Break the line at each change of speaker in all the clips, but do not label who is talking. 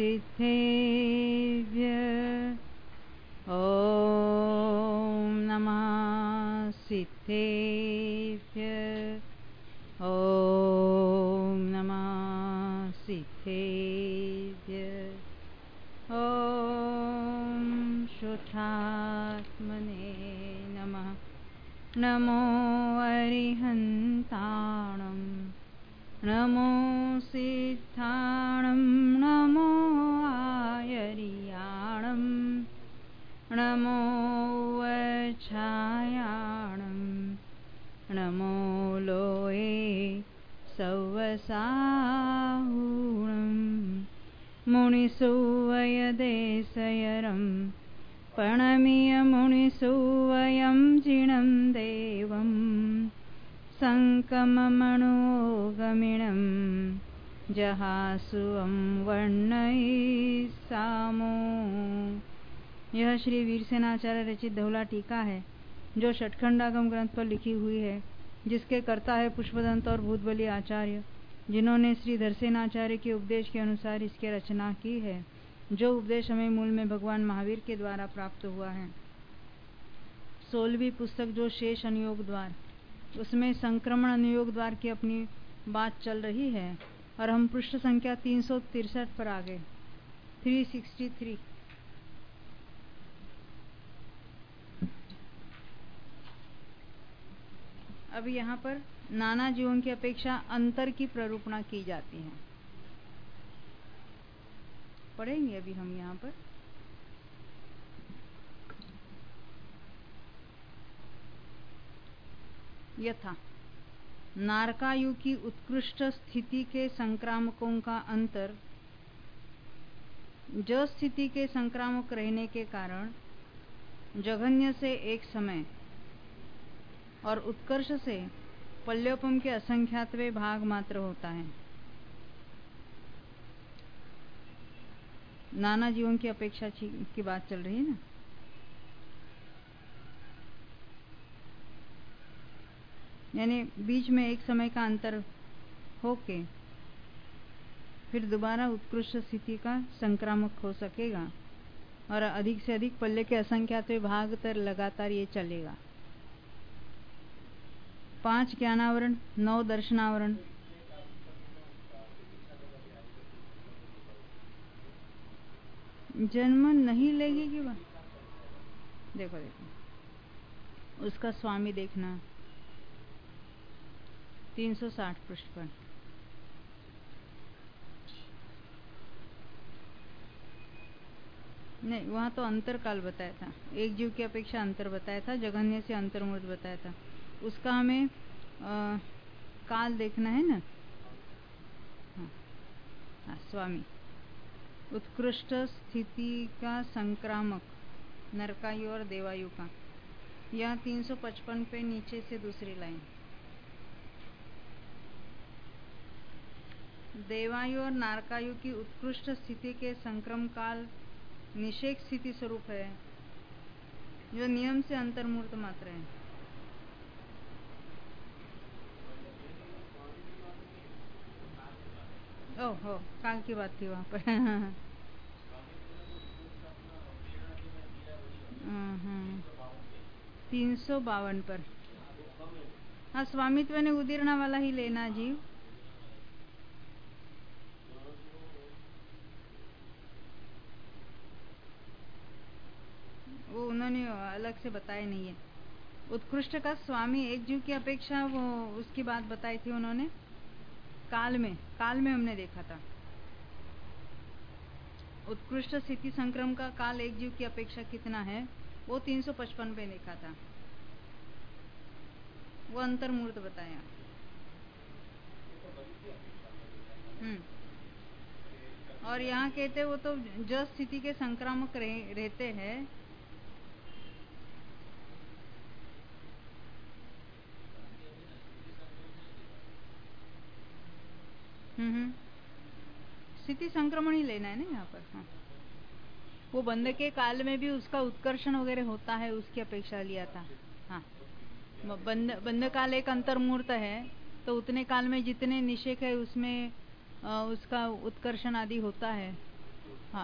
सिद्धेभ्य ॐ नमः सिद्धेभ्य ॐ नमः सिद्धेभ्य ॐ शुद्धात्मने नमः। नमो अरिहन्ताणं नमो सिद्धाणं नमो आयर्याणं नमो वच्छायाणं नमो लोये सवसाहुणं मुनिसुवयदेशयरं प्रणमीय मुनिसुवयं जिनं देवं संकममणोगमिणं जहासुवं वर्णये सामो। यह श्री वीरसेनाचार्य रचित धौला टीका है जो षटखंडागम ग्रंथ पर लिखी हुई है, जिसके कर्ता है पुष्पदंत और भूतबली आचार्य, जिन्होंने श्री धरसेनाचार्य के उपदेश के अनुसार इसकी रचना की है, जो उपदेश हमें मूल में भगवान महावीर के द्वारा प्राप्त हुआ है। 16वीं पुस्तक जो शेष अनुयोग द्वार, उसमें संक्रमण अनुयोग द्वार की अपनी बात चल रही है और हम पृष्ठ संख्या 363 पर आ गए। 363। अब यहाँ पर नाना जीवों की अपेक्षा अंतर की प्ररूपणा की जाती है। पढ़ेंगे अभी हम यहाँ पर। यथा नारकायु की उत्कृष्ट स्थिति के संक्रामकों का अंतर जो स्थिति के संक्रामक रहने के कारण जघन्य से एक समय और उत्कर्ष से पल्योपम के असंख्यातवे भाग मात्र होता है। नाना जीवों की अपेक्षा की बात चल रही है ना। यानी बीच में एक समय का अंतर होके फिर दोबारा उत्कृष्ट स्थिति का संक्रामक हो सकेगा और अधिक से अधिक पल्ले के असंख्यात भाग तक लगातार ये चलेगा। 5 ज्ञानावरण, 9 दर्शनावरण, जन्म नहीं लेगी कि बात। देखो देखो उसका स्वामी देखना 360 पृष्ठ पर। नहीं, वहां तो अंतर काल बताया था, एक जीव की अपेक्षा अंतर बताया था, जघन्य से अंतर्मूर्त बताया था। उसका हमें काल देखना है ना। हाँ, स्वामी उत्कृष्ट स्थिति का संक्रामक नरकायु और देवायु का। यह 355 पे नीचे से दूसरी लाइन। देवायु और नारकायु की उत्कृष्ट स्थिति के संक्रम काल निषेक स्थिति स्वरूप है, जो नियम से अंतर्मूर्त मात्र है। ओहो, काल की बात थी वहां पर। 352 पर। हाँ, स्वामित्व ने उदीर्णा वाला ही लेना जीव। वो उन्होंने अलग से बताया नहीं है। उत्कृष्ट का स्वामी एक जीव की अपेक्षा, वो उसकी बात बताई थी उन्होंने काल में हमने देखा था। उत्कृष्ट स्थिति संक्रम का काल एक जीव की अपेक्षा कितना है, वो 355 पे देखा था। वो अंतर्मूर्त बताया। और यहाँ कहते वो तो जो स्थिति के संक्रामक रहते हैं, स्थिति संक्रमण ही लेना है ना यहाँ पर। हाँ, वो बंद के काल में भी उसका उत्कर्षण वगैरह होता है, उसकी अपेक्षा लिया था। हाँ, बंद काल एक अंतर्मूर्त है, तो उतने काल में जितने निषेक है उसमें उसका उत्कर्षण आदि होता है। हाँ,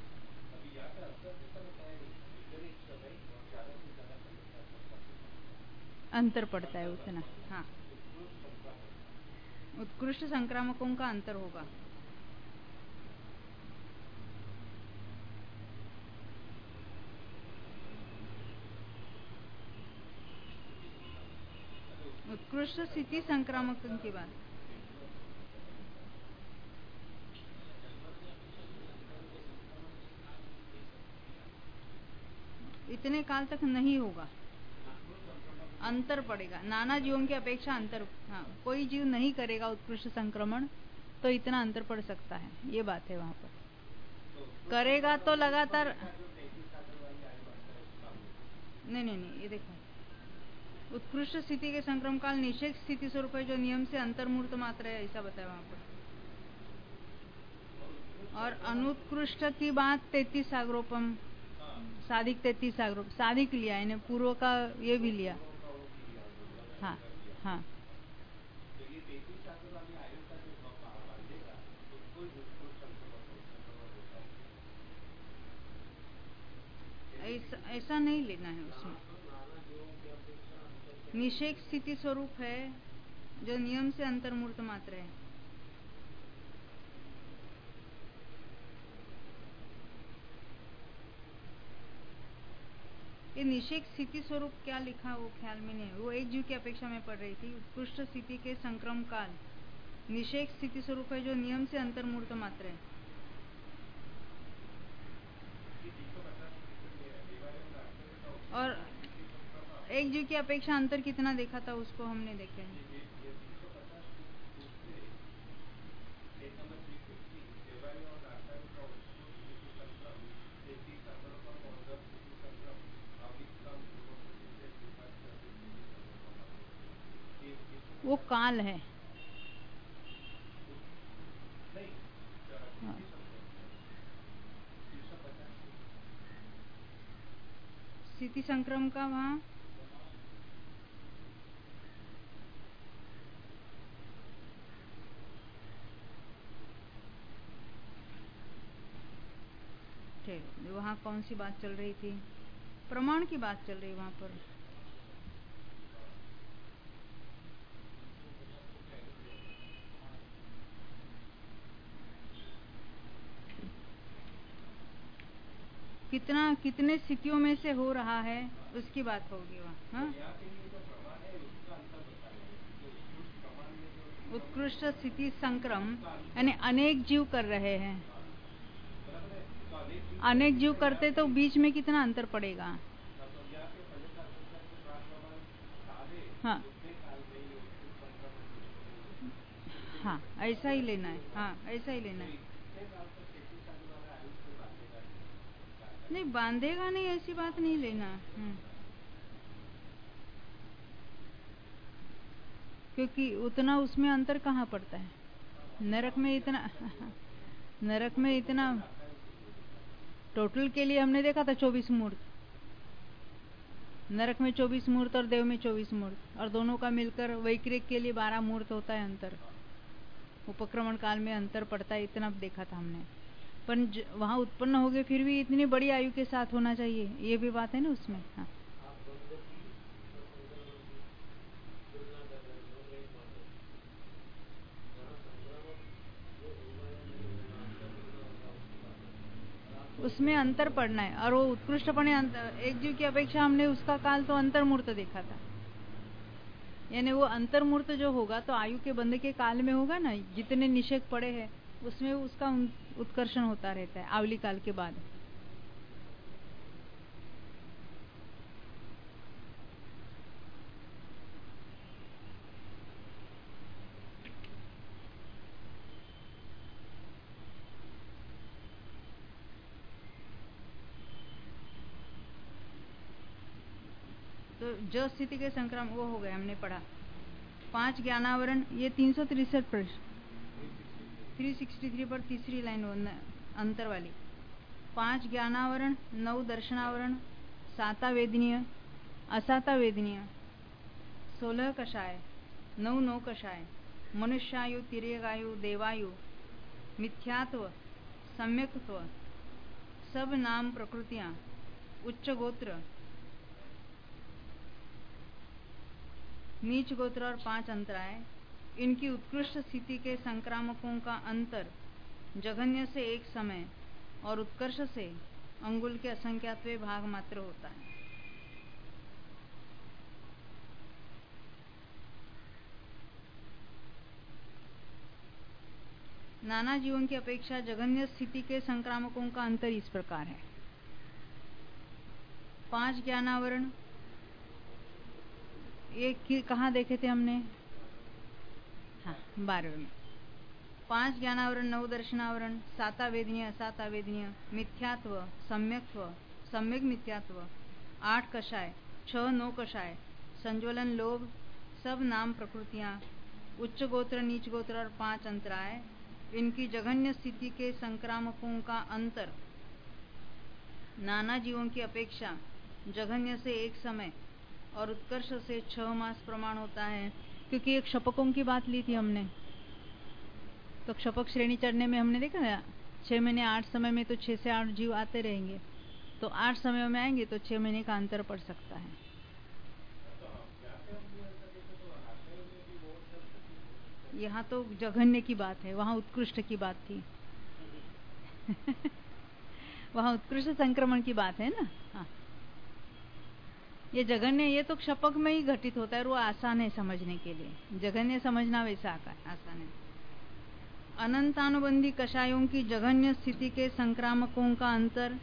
अंतर पड़ता है उतना। हाँ, उत्कृष्ट संक्रामकों का अंतर होगा। उत्कृष्ट स्थिति संक्रामकों की बात, इतने काल तक नहीं होगा, अंतर पड़ेगा। नाना जीवों की अपेक्षा अंतर। हाँ, कोई जीव नहीं करेगा उत्कृष्ट संक्रमण तो इतना अंतर पड़ सकता है, ये बात है। वहां पर करेगा तो लगातार नहीं, ये देखो, उत्कृष्ट स्थिति के संक्रमण काल निषेक स्थिति स्वरूप है, जो नियम से अंतर्मूर्त मात्र है, ऐसा बताया वहां पर। और अनुत्कृष्ट की बात 33 सागरोपम, साधिक 33 सागरोप, साधिक लिया इन्हें, पूर्व का ये भी लिया। हाँ हाँ, ऐसा नहीं लेना है उसमें। निषेक स्थिति स्वरूप है, जो नियम से अंतर्मूर्त मात्र है। ये निषेक स्थिति स्वरूप क्या लिखा वो ख्याल में नहीं है, वो एक जीव की अपेक्षा में पढ़ रही थी। उत्कृष्ट स्थिति के संक्रम काल निषेक स्थिति स्वरूप है, जो नियम से अंतर्मूर्त मात्र है। और एक जीव की अपेक्षा अंतर कितना देखा था उसको हमने देखे हैं। वो काल है। हाँ। स्थिति संक्रम का वहाँ वहाँ कौन सी बात चल रही थी? प्रमाण की बात चल रही वहाँ पर। कितना कितने स्थितियों में से हो रहा है उसकी बात होगी वहाँ। हाँ? उत्कृष्ट स्थिति संक्रम यानी अनेक जीव कर रहे हैं। अनेक जीव करते तो बीच में कितना अंतर पड़ेगा। हाँ हाँ, ऐसा ही लेना है। हाँ, ऐसा ही लेना है। नहीं, बांधेगा नहीं, ऐसी बात नहीं लेना। क्योंकि उतना उसमें अंतर कहाँ पड़ता है। नरक में इतना नरक में इतना टोटल के लिए हमने देखा था 24 मूर्त। नरक में 24 मूर्त और देव में 24 मूर्त, और दोनों का मिलकर वैक्रिक के लिए 12 मूर्त होता है अंतर। उपक्रमण काल में अंतर पड़ता है, इतना देखा था हमने। पर वहाँ उत्पन्न हो गए फिर भी इतनी बड़ी आयु के साथ होना चाहिए, ये भी बात है ना उसमें। हाँ, उसमें अंतर पड़ना है। और वो उत्कृष्टपणे एक जीव की अपेक्षा हमने उसका काल तो अंतर्मूर्त देखा था, यानी वो अंतर्मूर्त जो होगा तो आयु के बंध के काल में होगा ना, जितने निषेक पड़े हैं उसमें उसका उत्कर्षण होता रहता है आवली काल के बाद। तो जो स्थिति के संक्रम वो हो गए, हमने पढ़ा। 5 ज्ञानावरण, ये 363 प्रश्न, 363 पर तीसरी लाइन अंतर वाली। 5 ज्ञानावरण, 9 दर्शनावरण, 7 वेदनीय, असाता वेदनीय, 16 कषाय, 9 नौ कषाय, मनुष्यायु, तिर्यगायु, देवायु, मिथ्यात्व, सम्यकत्व, सब नाम प्रकृतियां, उच्च गोत्र, नीच गोत्र और 5 अंतराय, इनकी उत्कृष्ट स्थिति के संक्रामकों का अंतर जघन्य से एक समय और उत्कर्ष से अंगुल के असंख्यात्वें भाग मात्र होता है। नाना जीवों की अपेक्षा जघन्य स्थिति के संक्रामकों का अंतर इस प्रकार है। 5 ज्ञानावरण, ये कहाँ देखे थे हमने? हाँ, 12वें में। 5 ज्ञानावरण, 9 दर्शनावरण, 7 अवेदनीय, असात अवेदनीय, मिथ्यात्व, सम्यक्त्व, सम्यक मिथ्यात्व, 8 कषाय, 6 9 कषाय, संज्वलन, लोभ, सब नाम प्रकृतियां, उच्च गोत्र, नीच गोत्र और 5 अंतराय, इनकी जघन्य स्थिति के संक्रामकों का अंतर नाना जीवों की अपेक्षा जघन्य से एक समय और उत्कर्ष से 6 मास प्रमाण होता है। क्योंकि एक क्षपकों की बात ली थी हमने, तो क्षपक श्रेणी चढ़ने में हमने देखा ना, 6 महीने 8 समय में तो 6 से 8 जीव आते रहेंगे, तो 8 समय में आएंगे तो 6 महीने का अंतर पड़ सकता है। यहाँ तो जघन्य की बात है, वहां उत्कृष्ट की बात थी। वहां उत्कृष्ट संक्रमण की बात है ना। हाँ, ये जघन्य, ये तो क्षपक में ही घटित होता है और वो आसान है समझने के लिए। जघन्य समझना वैसा आसान है। अनंतानुबंधी कषायों की जघन्य स्थिति के संक्रामकों का अंतर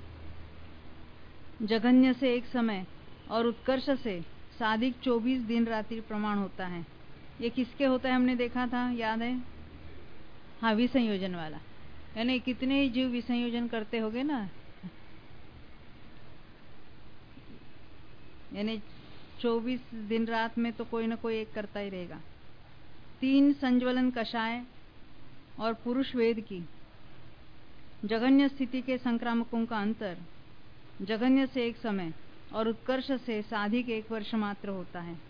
जघन्य से एक समय और उत्कर्ष से साधिक 24 दिन रात्रि प्रमाण होता है। ये किसके होता है हमने देखा था, याद है? हाँ, विसंयोजन वाला, यानी कितने ही जीव विसंयोजन करते होगे ना, यानी 24 दिन रात में तो कोई ना कोई एक करता ही रहेगा। 3 संज्वलन कषाय और पुरुष वेद की जघन्य स्थिति के संक्रामकों का अंतर जघन्य से एक समय और उत्कर्ष से साधिक 1 वर्ष मात्र होता है।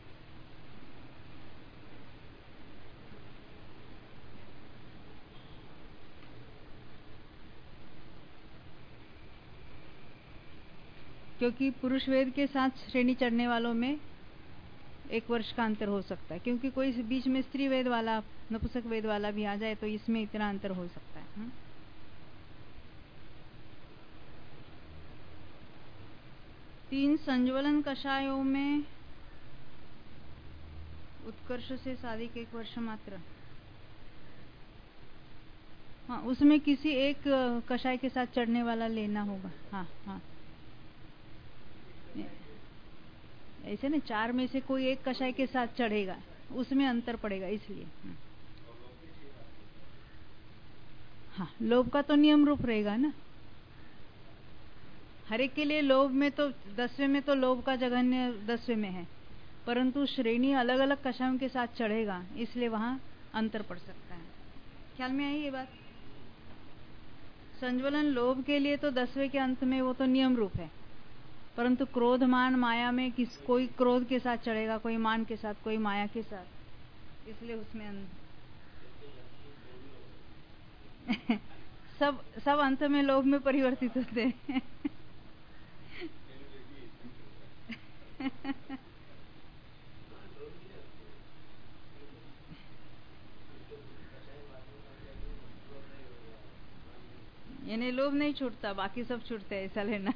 क्योंकि पुरुष वेद के साथ श्रेणी चढ़ने वालों में 1 वर्ष का अंतर हो सकता है, क्योंकि कोई बीच में स्त्री वेद वाला, नपुंसक वेद वाला भी आ जाए तो इसमें इतना अंतर हो सकता है। 3 संज्वलन कषायों में उत्कर्ष से साधिक 1 वर्ष मात्र। हाँ, उसमें किसी एक कषाय के साथ चढ़ने वाला लेना होगा। हाँ हाँ, ऐसे ना 4 में से कोई एक कषाय के साथ चढ़ेगा, उसमें अंतर पड़ेगा इसलिए। हाँ, लोभ का तो नियम रूप रहेगा ना, हर एक के लिए। लोभ में तो 10वें में तो लोभ का जघन्य 10वें में है, परंतु श्रेणी अलग अलग कषायों के साथ चढ़ेगा, इसलिए वहां अंतर पड़ सकता है। ख्याल में आई ये बात? संज्वलन लोभ के लिए तो 10वें के अंत में वो तो नियम रूप है, परंतु क्रोध मान माया में कोई क्रोध के साथ चढ़ेगा, कोई मान के साथ, कोई माया के साथ, इसलिए उसमें सब अंत में लोभ में परिवर्तित होते हैं। यानी लोभ नहीं छूटता, बाकी सब छूटते हैं, ऐसा लेना।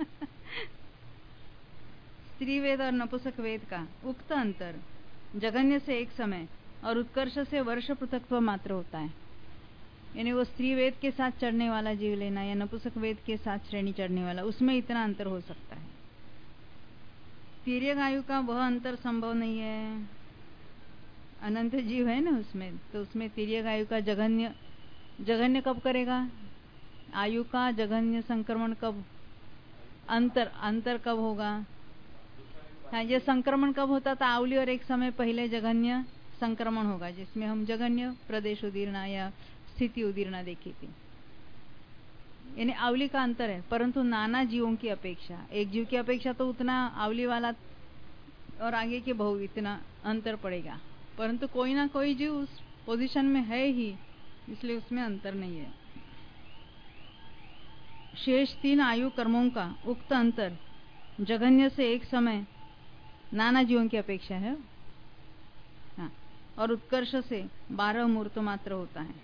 स्त्री वेद और नपुंसक वेद का उक्त अंतर जघन्य से एक समय और उत्कर्ष से वर्ष पृथक्त्व मात्र होता है। यानी वो स्त्री वेद के साथ चढ़ने वाला जीव लेना या नपुंसक वेद के साथ श्रेणी चढ़ने वाला, उसमें इतना अंतर हो सकता है। तिर्यक आयु का वह अंतर संभव नहीं है। अनंत जीव है ना उसमें, तो उसमें तिर्यक आयु का जघन्य कब करेगा? आयु का जघन्य संक्रमण कब, अंतर कब होगा? हाँ, ये संक्रमण कब होता था? आवली और एक समय पहले जघन्य संक्रमण होगा, जिसमें हम जघन्य प्रदेश उदीर्णा या स्थिति उदीर्णा देखी थी। यानी आवली का अंतर है, परंतु नाना जीवों की अपेक्षा, एक जीव की अपेक्षा तो उतना आवली वाला और आगे के बहु इतना अंतर पड़ेगा, परंतु कोई ना कोई जीव उस पोजीशन में है ही, इसलिए उसमें अंतर नहीं है। शेष 3 आयु कर्मों का उक्त अंतर जघन्य से एक समय नाना जीवों की अपेक्षा है। हाँ, और उत्कर्ष से 12 मुहूर्त मात्र होता है।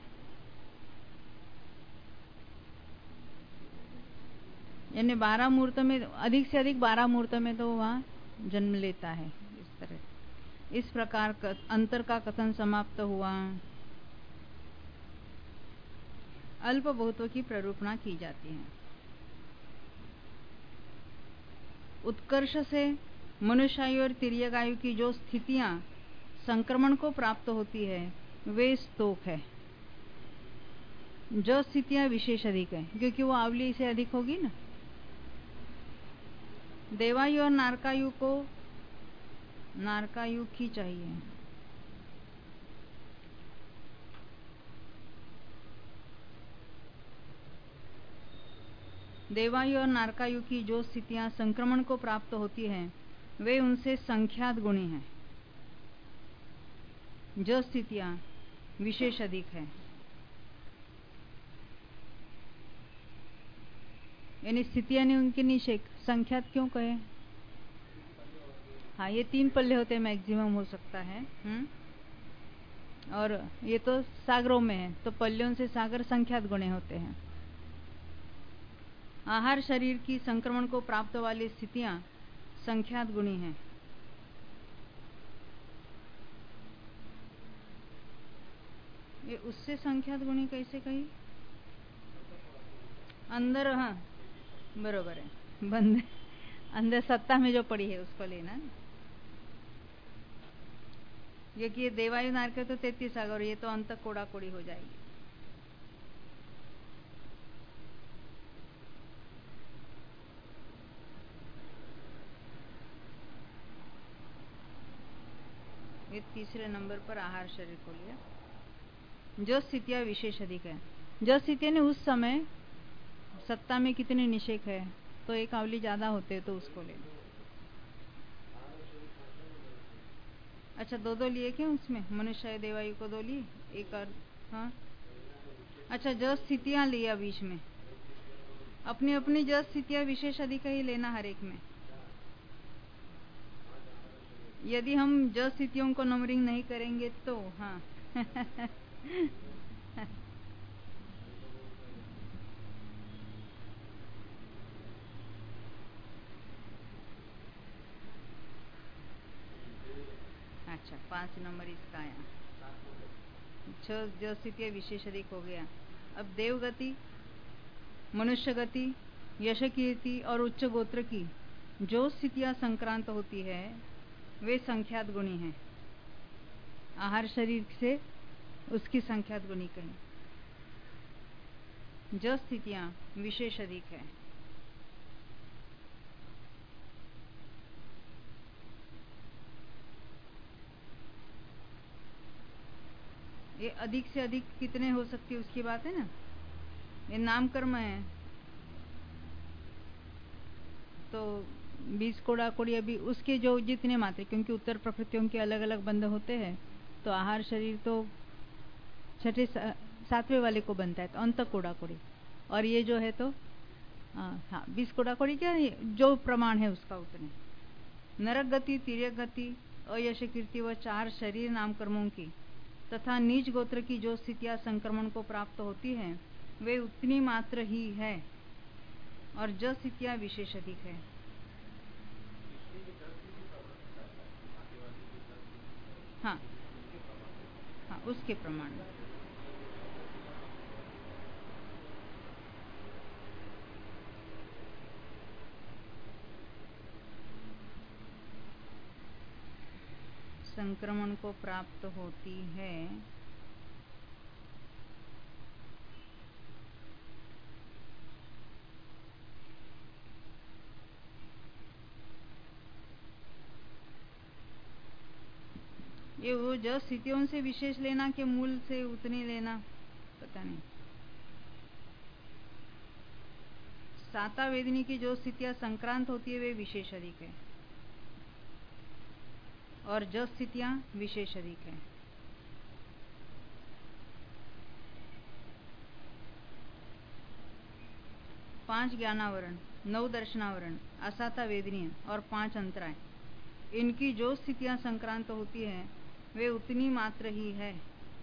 यानी 12 मुहूर्त में, अधिक से अधिक 12 मुहूर्त में तो वहाँ जन्म लेता है। इस तरह, इस प्रकार अंतर का कथन समाप्त हुआ। अल्प बहुतों की प्ररूपणा की जाती है। उत्कर्ष से मनुष्यायु और तिर्यकायु की जो स्थितियां संक्रमण को प्राप्त होती है वे स्तोक है। जो स्थितियां विशेष अधिक है, क्योंकि वो आवली से अधिक होगी ना। देवायु और नारकायु को नारकायु की चाहिए। देवायु और नारकायु की जो स्थितियां संक्रमण को प्राप्त होती हैं वे उनसे संख्यात गुणी हैं। जो स्थितियां विशेष अधिक है, यानी स्थितियां नहीं, उनके निषेक संख्यात क्यों कहे? हाँ, ये 3 पल्ले होते हैं, मैक्सिमम हो सकता है। और ये तो सागरों में है, तो पल्लियों से सागर संख्यात गुणे होते हैं। आहार शरीर की संक्रमण को प्राप्त वाली स्थितियां संख्यात गुणी हैं। ये उससे संख्यात गुणी कैसे कही? अंदर, हाँ बरोबर है, बंद अंदर सत्ता में जो पड़ी है उसको लेना। क्योंकि ये देवायु नारक तो 33 सागर, और ये तो अंत कोड़ा कोड़ी हो जाएगी। ये तीसरे नंबर पर आहार शरीर को लिया। जो स्थितियां विशेष अधिक है, जो स्थितियां ने उस समय सत्ता में कितने निषेक है, तो एक आवली ज्यादा होते हैं तो उसको ले लो। अच्छा, 2 लिए क्या उसमें? मनुष्य देवायु को 2 लिए, एक और, हाँ अच्छा, जो स्थितियां लिया बीच में, अपनी अपनी जो स्थितियां विशेष अधिक ही लेना हर एक में। यदि हम जो स्थितियों को नंबरिंग नहीं करेंगे तो हाँ अच्छा, 5 नंबर इसका आया। जो स्थितियां विशेष अधिक हो गया। अब देवगति, मनुष्य गति, यश कीर्ति और उच्च गोत्र की जो स्थितियां संक्रांत होती है वे संख्यात गुणी हैं। आहार शरीर से उसकी संख्यात गुणी कहीं। जो स्थितियां विशेष अधिक है, ये अधिक से अधिक कितने हो सकती है उसकी बात है ना। ये नाम कर्म है तो 20 कोड़ा कोड़ी, अभी उसके जो जितने मात्रे, क्योंकि उत्तर प्रकृतियों के अलग अलग बंध होते हैं, तो आहार शरीर तो 6ठे 7वें वाले को बनता है, तो अंत कोड़ा कोड़ी। और ये जो है तो हाँ 20 कोड़ा कोड़ी क्या जो प्रमाण है उसका उतने। नरक गति, तिर्यक गति, अयश कीर्ति व 4 शरीर नाम कर्मों की तथा नीच गोत्र की जो स्थितियां संक्रमण को प्राप्त होती हैं वे उतनी मात्र ही है, और जो स्थितियां विशेष अधिक है। हाँ हाँ, उसके प्रमाण। संक्रमण को प्राप्त होती है ये वो जो स्थितियों से विशेष लेना कि मूल से उतनी लेना, पता नहीं। साता वेदनी की जो स्थितियां संक्रांत होती है वे विशेष अधिक है, और जो स्थितियां विशेष अधिक है। 5 ज्ञानावरण, 9 दर्शनावरण, असाता वेदनीय और 5 अंतराय, इनकी जो स्थितियां संक्रांत होती हैं वे उतनी मात्र ही है।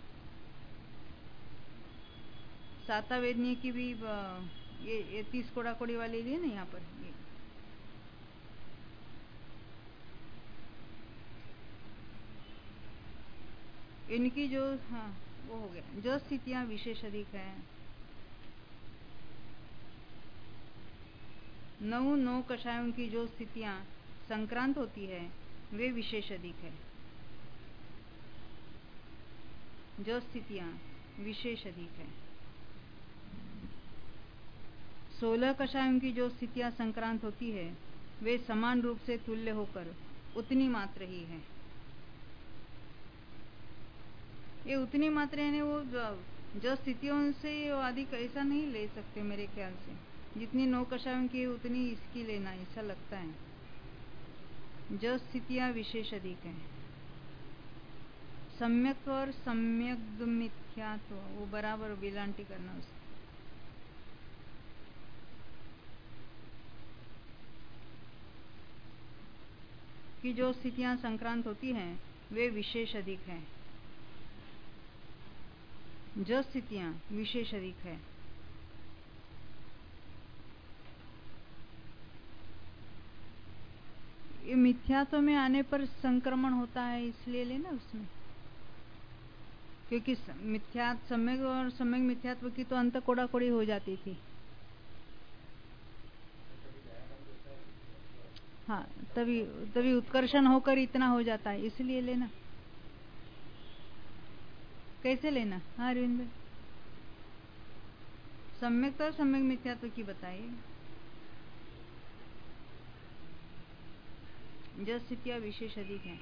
साता वेदनीय की भी ये 30 कोड़ा कोड़ी वाली ली है ना यहाँ पर। इनकी जो, हाँ वो हो गया, जो स्थितियां विशेष अधिक है, 9 कषायों की जो स्थितियां संक्रांत होती है वे विशेष अधिक है। जो स्थितियां विशेष अधिक है। 16 कषायों की जो स्थितियां संक्रांत होती है वे समान रूप से तुल्य होकर उतनी मात्र ही है। ये उतनी मात्रा यानी वो जो स्थितियों से अधिक ऐसा नहीं ले सकते मेरे ख्याल से। जितनी 9 कषायों की उतनी इसकी लेना, ऐसा लगता है। जो स्थितियां विशेष अधिक हैं। सम्यक और सम्यक मिथ्यात्व वो बराबर बिलांटी करना उसकी। कि जो स्थितियां संक्रांत होती हैं वे विशेष अधिक हैं। जो स्थितियां विशेष अधिक है। ये मिथ्यात्व में आने पर संक्रमण होता है, इसलिए लेना उसमें, क्योंकि सम्यक और सम्यक मिथ्यात्व की तो अंत कोड़ा कोड़ी हो जाती थी। हाँ, तभी उत्कर्षण होकर इतना हो जाता है, इसलिए लेना। कैसे लेना? हाँ अरविंद, सम्यक और सम्यक मिथ्यात्व की बताइए। जो स्थितियां विशेष अधिक हैं।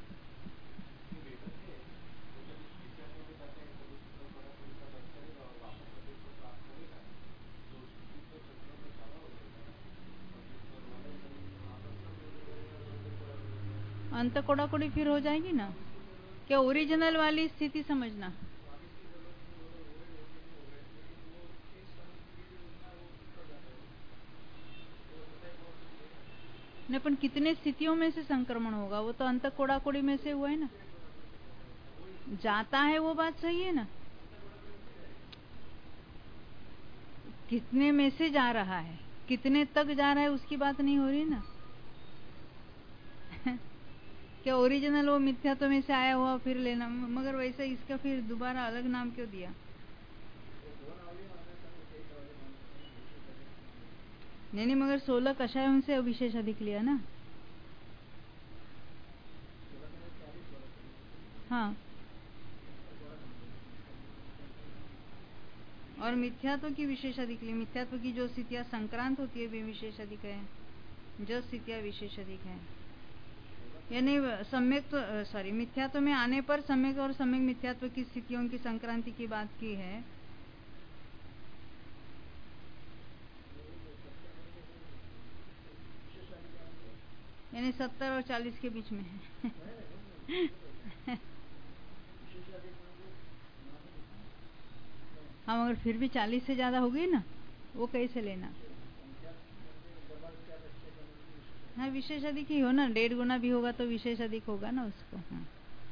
अंत कोड़ा कोड़ी फिर हो जाएगी ना। क्या ओरिजिनल वाली स्थिति समझना। नहीं, पर कितने स्थितियों में से संक्रमण होगा? वो तो अंत कोड़ा कोड़ी में से हुआ है ना। जाता है वो बात सही है ना। कितने में से जा रहा है, कितने तक जा रहा है उसकी बात नहीं हो रही ना। क्या ओरिजिनल वो मिथ्यात्व में से आया हुआ फिर लेना, मगर वैसे इसका फिर दोबारा अलग नाम क्यों दिया? नहीं, मगर 16 कषायों से विशेष अधिक लिया ना। हाँ, और मिथ्यात्व की विशेष अधिक ली। मिथ्यात्व की जो स्थितियां संक्रांत होती है वे विशेष अधिक है। जो स्थितियां विशेष अधिक है यानी सम्यक सॉरी मिथ्यात्व में आने पर सम्यक और सम्यक मिथ्यात्व की स्थितियों की संक्रांति की बात की है। यानी 70 और 40 के बीच में है। हाँ, मगर फिर भी 40 से ज्यादा हो गई ना, वो कैसे लेना? हाँ, विशेष अधिक ही हो ना, 1.5 गुना भी होगा तो विशेष अधिक होगा ना उसको। हाँ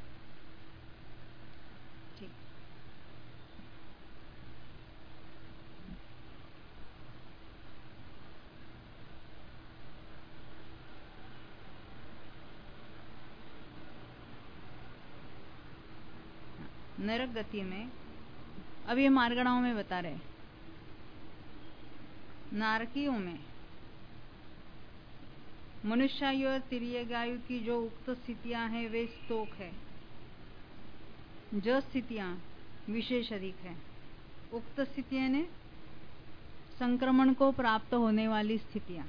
ठीक। नरक गति में अब ये मार्गणाओं में बता रहे, नारकियों में मनुष्यायु और तिर्यगायु की जो उक्त स्थितियां हैं वे स्तोक है। जो स्थितियां विशेष अधिक है, उक्त स्थितियां ने संक्रमण को प्राप्त होने वाली स्थितियां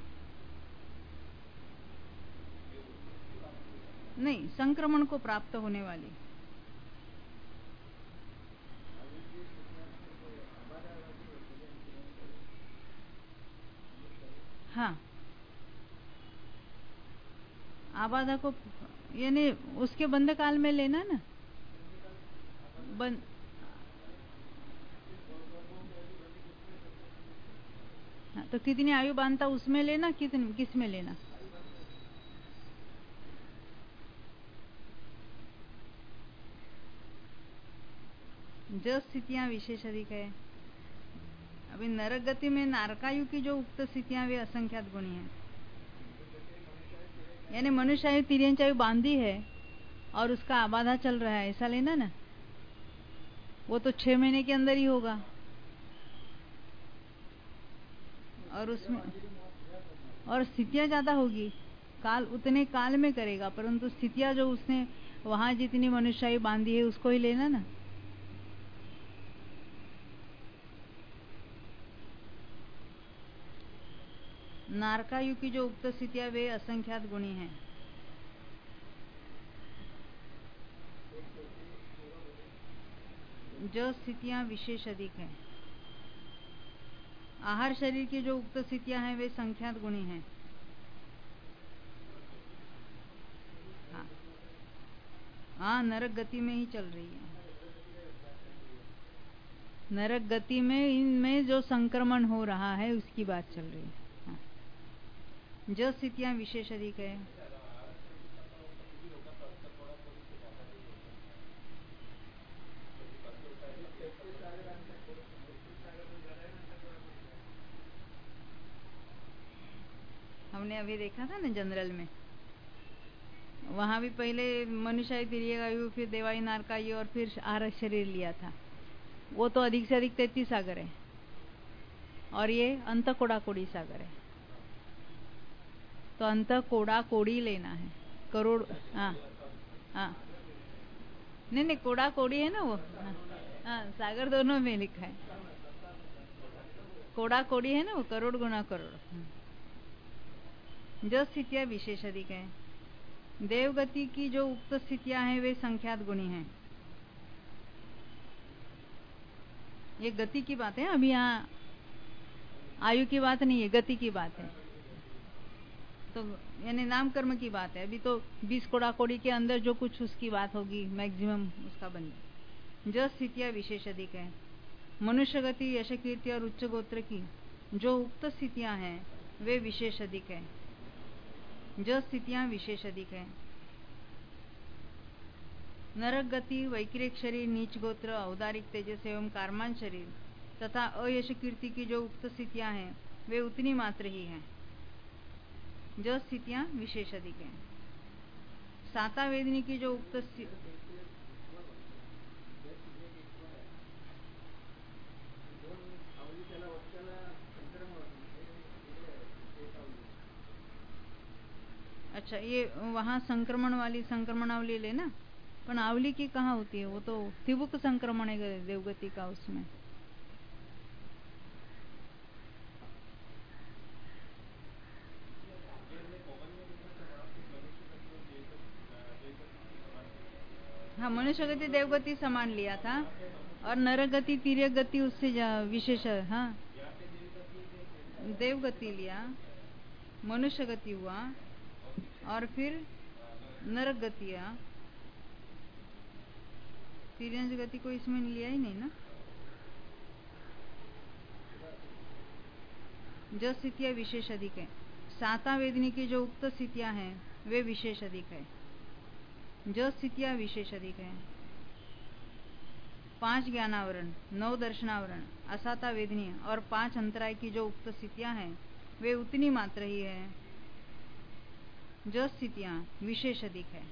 नहीं, संक्रमण को प्राप्त होने वाली। हाँ, आबादा को यानी उसके बंद काल में लेना ना। तो कितनी आयु बांधता उसमें लेना, कितनी किस में लेना? जो स्थितियां विशेष अधिक है। अभी नरक गति में नारकायु की जो उक्त स्थितियां वे असंख्यात गुणी हैं। यानी मनुष्य आयु तिर्यंच आयु बांधी है और उसका आबाधा चल रहा है, ऐसा लेना ना। वो तो 6 महीने के अंदर ही होगा और उसमें और स्थितियां ज्यादा होगी। काल उतने काल में करेगा, परंतु स्थितियां जो उसने वहां जितनी मनुष्य आयु बांधी है उसको ही लेना ना। नारकायु की जो उक्त स्थितियां वे असंख्यात गुणी हैं। जो स्थितियां विशेष अधिक हैं। आहार शरीर की जो उक्त स्थितियां हैं वे संख्यात गुणी हैं। हाँ, नरक गति में ही चल रही है। नरक गति में इनमें जो संक्रमण हो रहा है उसकी बात चल रही है। हाँ। जो स्थितियां विशेष अधिक है। हमने अभी देखा था ना जनरल में, वहां भी पहले मनुष्य आयु, तिर्यक आयु, फिर देवायु, नारकायु और फिर आहार शरीर लिया था। वो तो अधिक से अधिक 33 सागर है और ये अंत कोड़ा कोड़ी सागर है। तो अंत कोड़ा कोड़ी लेना है, करोड़। हाँ हाँ, नहीं कोड़ा कोड़ी है ना वो। हाँ, सागर दोनों में लिखा है। कोड़ा कोड़ी है ना वो, करोड़ गुना करोड़। जो स्थितियां विशेष अधिक है। देवगति की जो उक्त स्थितियां हैं वे संख्यात गुणी हैं। ये गति की बात है, अभी यहाँ आयु की बात नहीं है, गति की बात है। तो यानी नाम कर्म की बात है। अभी तो 20 कोड़ा कोड़ी के अंदर जो कुछ उसकी बात होगी मैक्सिमम उसका बन। जो स्थितियां विशेष अधिक है। मनुष्य गति, यश कीर्ति और उच्च गोत्र की जो उक्त स्थितियां हैं वे विशेष अधिक है। जो स्थितियां विशेष अधिक है। नरक गति, वैक्रिक शरीर, नीच गोत्र, औदारिक तेजस एवं कार्मान शरीर तथा अयश कीर्ति की जो उक्त स्थितियां हैं वे उतनी मात्र ही हैं। जो स्थितियां विशेष अधिक हैं। साता वेदनी की जो उक्त अच्छा, ये वहां संक्रमण वाली संक्रमणावली लेना, पर आवली की कहाँ होती है? वो तो तिबुक संक्रमण है देवगति का उसमें। हाँ, मनुष्य गति देवगति समान लिया था और नरक गति, तिर्यक गति उससे विशेष। हाँ, देवगति लिया, मनुष्य गति हुआ और फिर नरक गति आ। तिर्यंश गति को इसमें लिया ही नहीं ना। जो स्थितियां विशेष अधिक है। साता वेदनी की जो उक्त स्थितियां हैं वे विशेष अधिक है। जो स्थितियां विशेष अधिक है। 5 ज्ञानावरण, 9 दर्शनावरण, असाता वेदनी और 5 अंतराय की जो उक्त स्थितियां हैं वे उतनी मात्र ही है। जो स्थितियां विशेष अधिक है।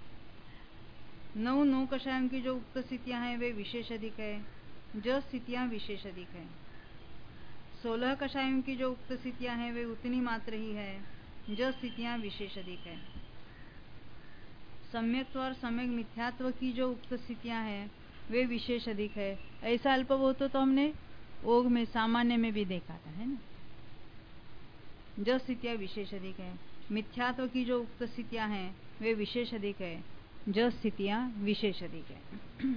9 कषायों की जो उक्त स्थितियां हैं वे विशेष अधिक है। जो स्थितियां विशेष अधिक है। 16 कषायों की जो उक्त स्थितियां हैं वे उतनी मात्र ही है। जो स्थितियां विशेष अधिक है। सम्यक्त्व और सम्यक मिथ्यात्व की जो उक्त स्थितियां हैं वे विशेष अधिक है। ऐसा अल्पबोध तो हमने ओग में, सामान्य में भी देखा था, है ना। जो स्थितियां विशेष अधिक है। मिथ्यात्व की जो उक्त स्थितियां हैं वे विशेष अधिक है। जो स्थितियां विशेष अधिक है।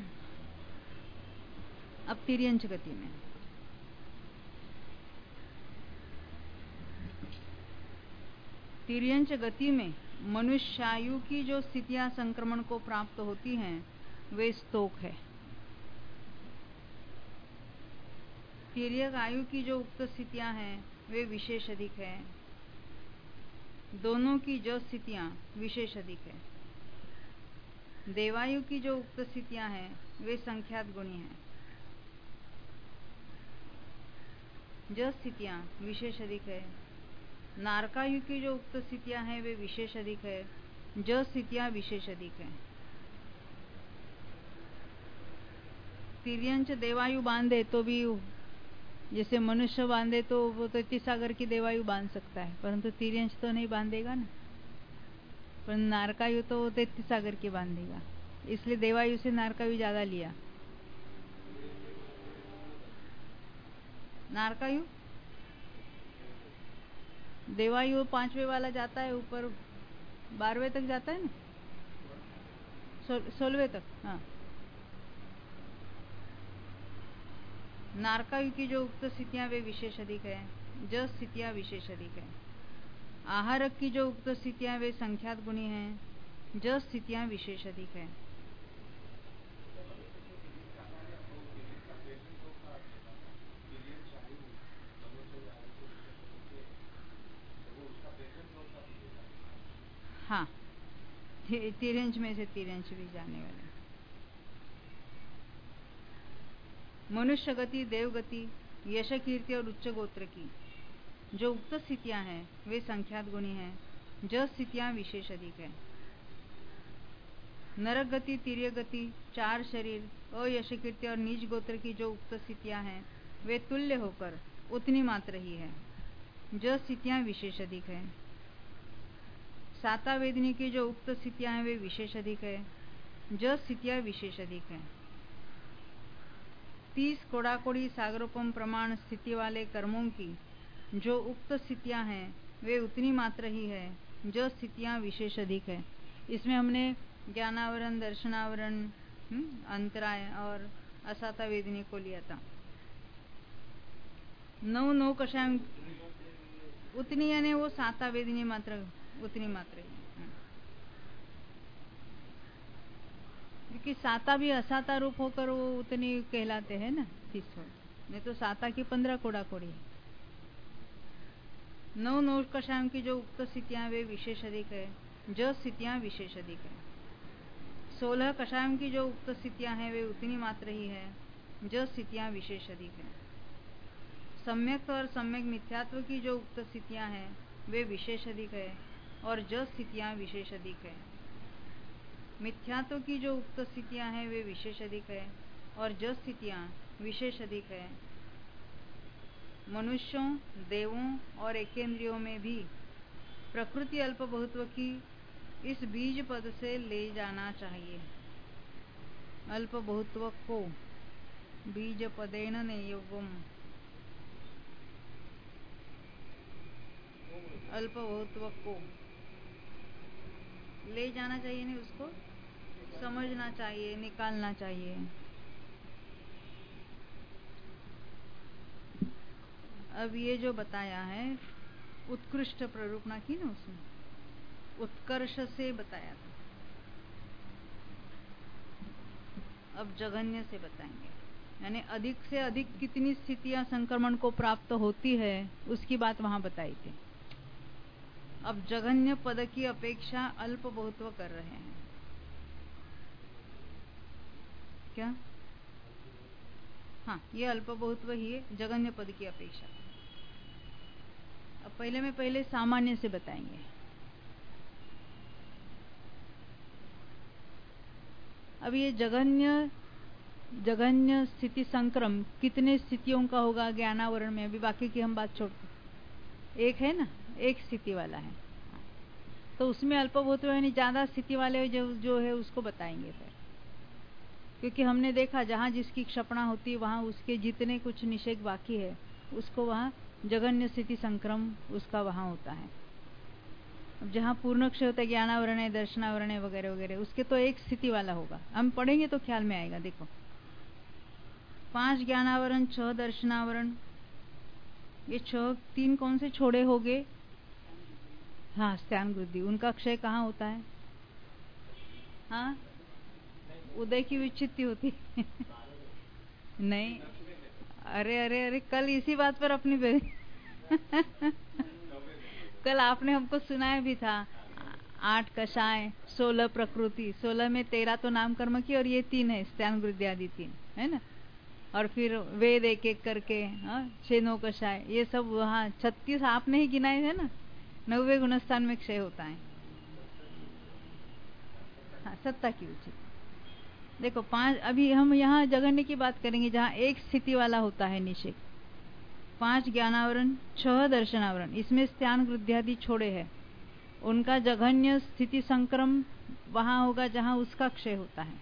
अब तिर्यंच गति में तिर्यंच गति में मनुष्यायु की जो स्थितियां संक्रमण को प्राप्त होती हैं वे स्तोक है। तिर्यक आयु की जो उक्त स्थितियां हैं वे विशेष अधिक है। दोनों की जो स्थितियां विशेष अधिक है। देवायु की जो उक्त स्थितियां हैं वे संख्यात गुणी हैं। जो स्थितियां विशेष अधिक है। नारकायु की जो उक्त स्थितियां हैं वे विशेष अधिक है। जो स्थितियां विशेष अधिक है। तिर्यंच देवायु बांधे तो भी, जैसे मनुष्य बांधे तो वो तो 33 सागर की देवायु बांध सकता है, परंतु तिर्यंच तो नहीं बांधेगा ना। पर नारकायु तो 33 सागर की बांधेगा, इसलिए देवायु से नारकायु ज्यादा लिया। नारकायु देवायु 5वें वाला जाता है ऊपर, 12वें तक जाता है ना, 16वें तक। हाँ, नारकायु की जो उक्त स्थितियां वे विशेष अधिक है। जो स्थितियां विशेष अधिक है। आहारक की जो उक्त स्थितियां वे संख्यात गुणी हैं। जो स्थितियां विशेष अधिक है। हाँ, तिर्यंच में से तिर्यंच भी जाने वाले। मनुष्य गति, देव गति, यश कीर्ति और उच्च गोत्र की जो उक्त स्थितियां हैं वे संख्यात गुणी हैं। जो स्थितियां विशेष अधिक है। नरक गति, तिर्य गति, 4 शरीर, अयश कीर्ति और नीच गोत्र की जो उक्त स्थितियां हैं वे तुल्य होकर उतनी मात्र ही है। जो स्थितियां विशेष अधिक है। साता वेदनी की जो उक्त स्थितियां हैं वे विशेष अधिक है। जो स्थितियां विशेष अधिक है। 30 कोड़ाकोड़ी सागरोपम प्रमाण स्थिति वाले कर्मों की जो उक्त स्थितियां हैं वे उतनी मात्र ही है। जो स्थितियां विशेष अधिक है। इसमें हमने ज्ञानावरण, दर्शनावरण, अंतराय और असाता वेदनी को लिया था। 9 कषाय उतनी, यानी वो साता वेदनी मात्र उतनी मात्र ही। क्योंकि साता भी असाता रूप होकर वो उतनी कहलाते हैं ना, 30। नहीं तो साता की 15 कोड़ाकोड़ी। 9 कषायों की जो उक्त स्थितियां वे विशेष अधिक है। जो स्थितियां विशेष अधिक है। 16 कषायों की जो उक्त स्थितियां हैं वे उतनी मात्र ही है। जो स्थितियां विशेष अधिक है। सम्यक और सम्यक मिथ्यात्व की जो उक्त स्थितियां हैं वे विशेष अधिक है। और जो स्थितियां विशेष अधिक है। मिथ्यात्व की जो उक्त स्थितियां हैं वे विशेष अधिक है। और जो स्थितियां विशेष अधिक है। मनुष्यों, देवों और एकेंद्रियों में भी प्रकृति अल्प बहुत्व की इस बीज पद से ले जाना चाहिए। अल्प बहुत्व को बीज पदेन नियोगम, अल्प बहुत्व को ले जाना चाहिए, नहीं उसको समझना चाहिए, निकालना चाहिए। अब ये जो बताया है उत्कृष्ट प्ररूपणा की ना, उसमें उत्कर्ष से बताया था। अब जघन्य से बताएंगे, यानी अधिक से अधिक कितनी स्थितियां संक्रमण को प्राप्त होती है उसकी बात वहां बताई थी। अब जघन्य पद की अपेक्षा अल्प बहुत्व कर रहे हैं। क्या? हाँ, ये अल्प बहुत्व ही है जघन्य पद की अपेक्षा। अब पहले सामान्य से बताएंगे। अब ये जघन्य स्थिति संक्रम कितने स्थितियों का होगा ज्ञानावरण में, अभी बाकी की हम बात छोड़ते। एक है ना, एक स्थिति वाला है, तो उसमें अल्पभूत्व यानी ज्यादा स्थिति वाले जो है उसको बताएंगे फिर। क्योंकि हमने देखा जहां जिसकी क्षपणा होती है वहां उसके जितने कुछ निषेध बाकी है उसको वहां जघन्य स्थिति संक्रम उसका वहां होता है। अब जहां पूर्णक्ष होता है, ज्ञानावरण है, दर्शनावरण है वगैरह वगैरह, उसके तो एक स्थिति वाला होगा। हम पढ़ेंगे तो ख्याल में आएगा। देखो, 5 ज्ञानावरण, 6 दर्शनावरण, ये 3 कौन से छोड़े हो गए? हाँ, स्थान वृद्धि, उनका क्षय कहाँ होता है? हाँ, उदय की विच्छित्ति होती नहीं, अरे कल इसी बात पर अपनी कल आपने हमको सुनाया भी था, 8 कषाय 16 प्रकृति, 16 में 13 तो नाम कर्म की और ये 3 है स्त्यान वृद्धि आदि 3 है ना। और फिर वेद एक एक करके 6 9 कषाय, ये सब वहाँ 36 आपने ही गिनाए है ना। 90 गुणस्थान में क्षय होता है। हाँ, सत्ता की उचित। देखो 5, अभी हम यहाँ जगन्य की बात करेंगे जहाँ एक स्थिति वाला होता है निषेध। 5 ज्ञानावरण, 6 दर्शनावरण, इसमें स्त्यान वृद्धियादि छोड़े है। उनका जघन्य स्थिति संक्रम वहां होगा जहां उसका क्षय होता है।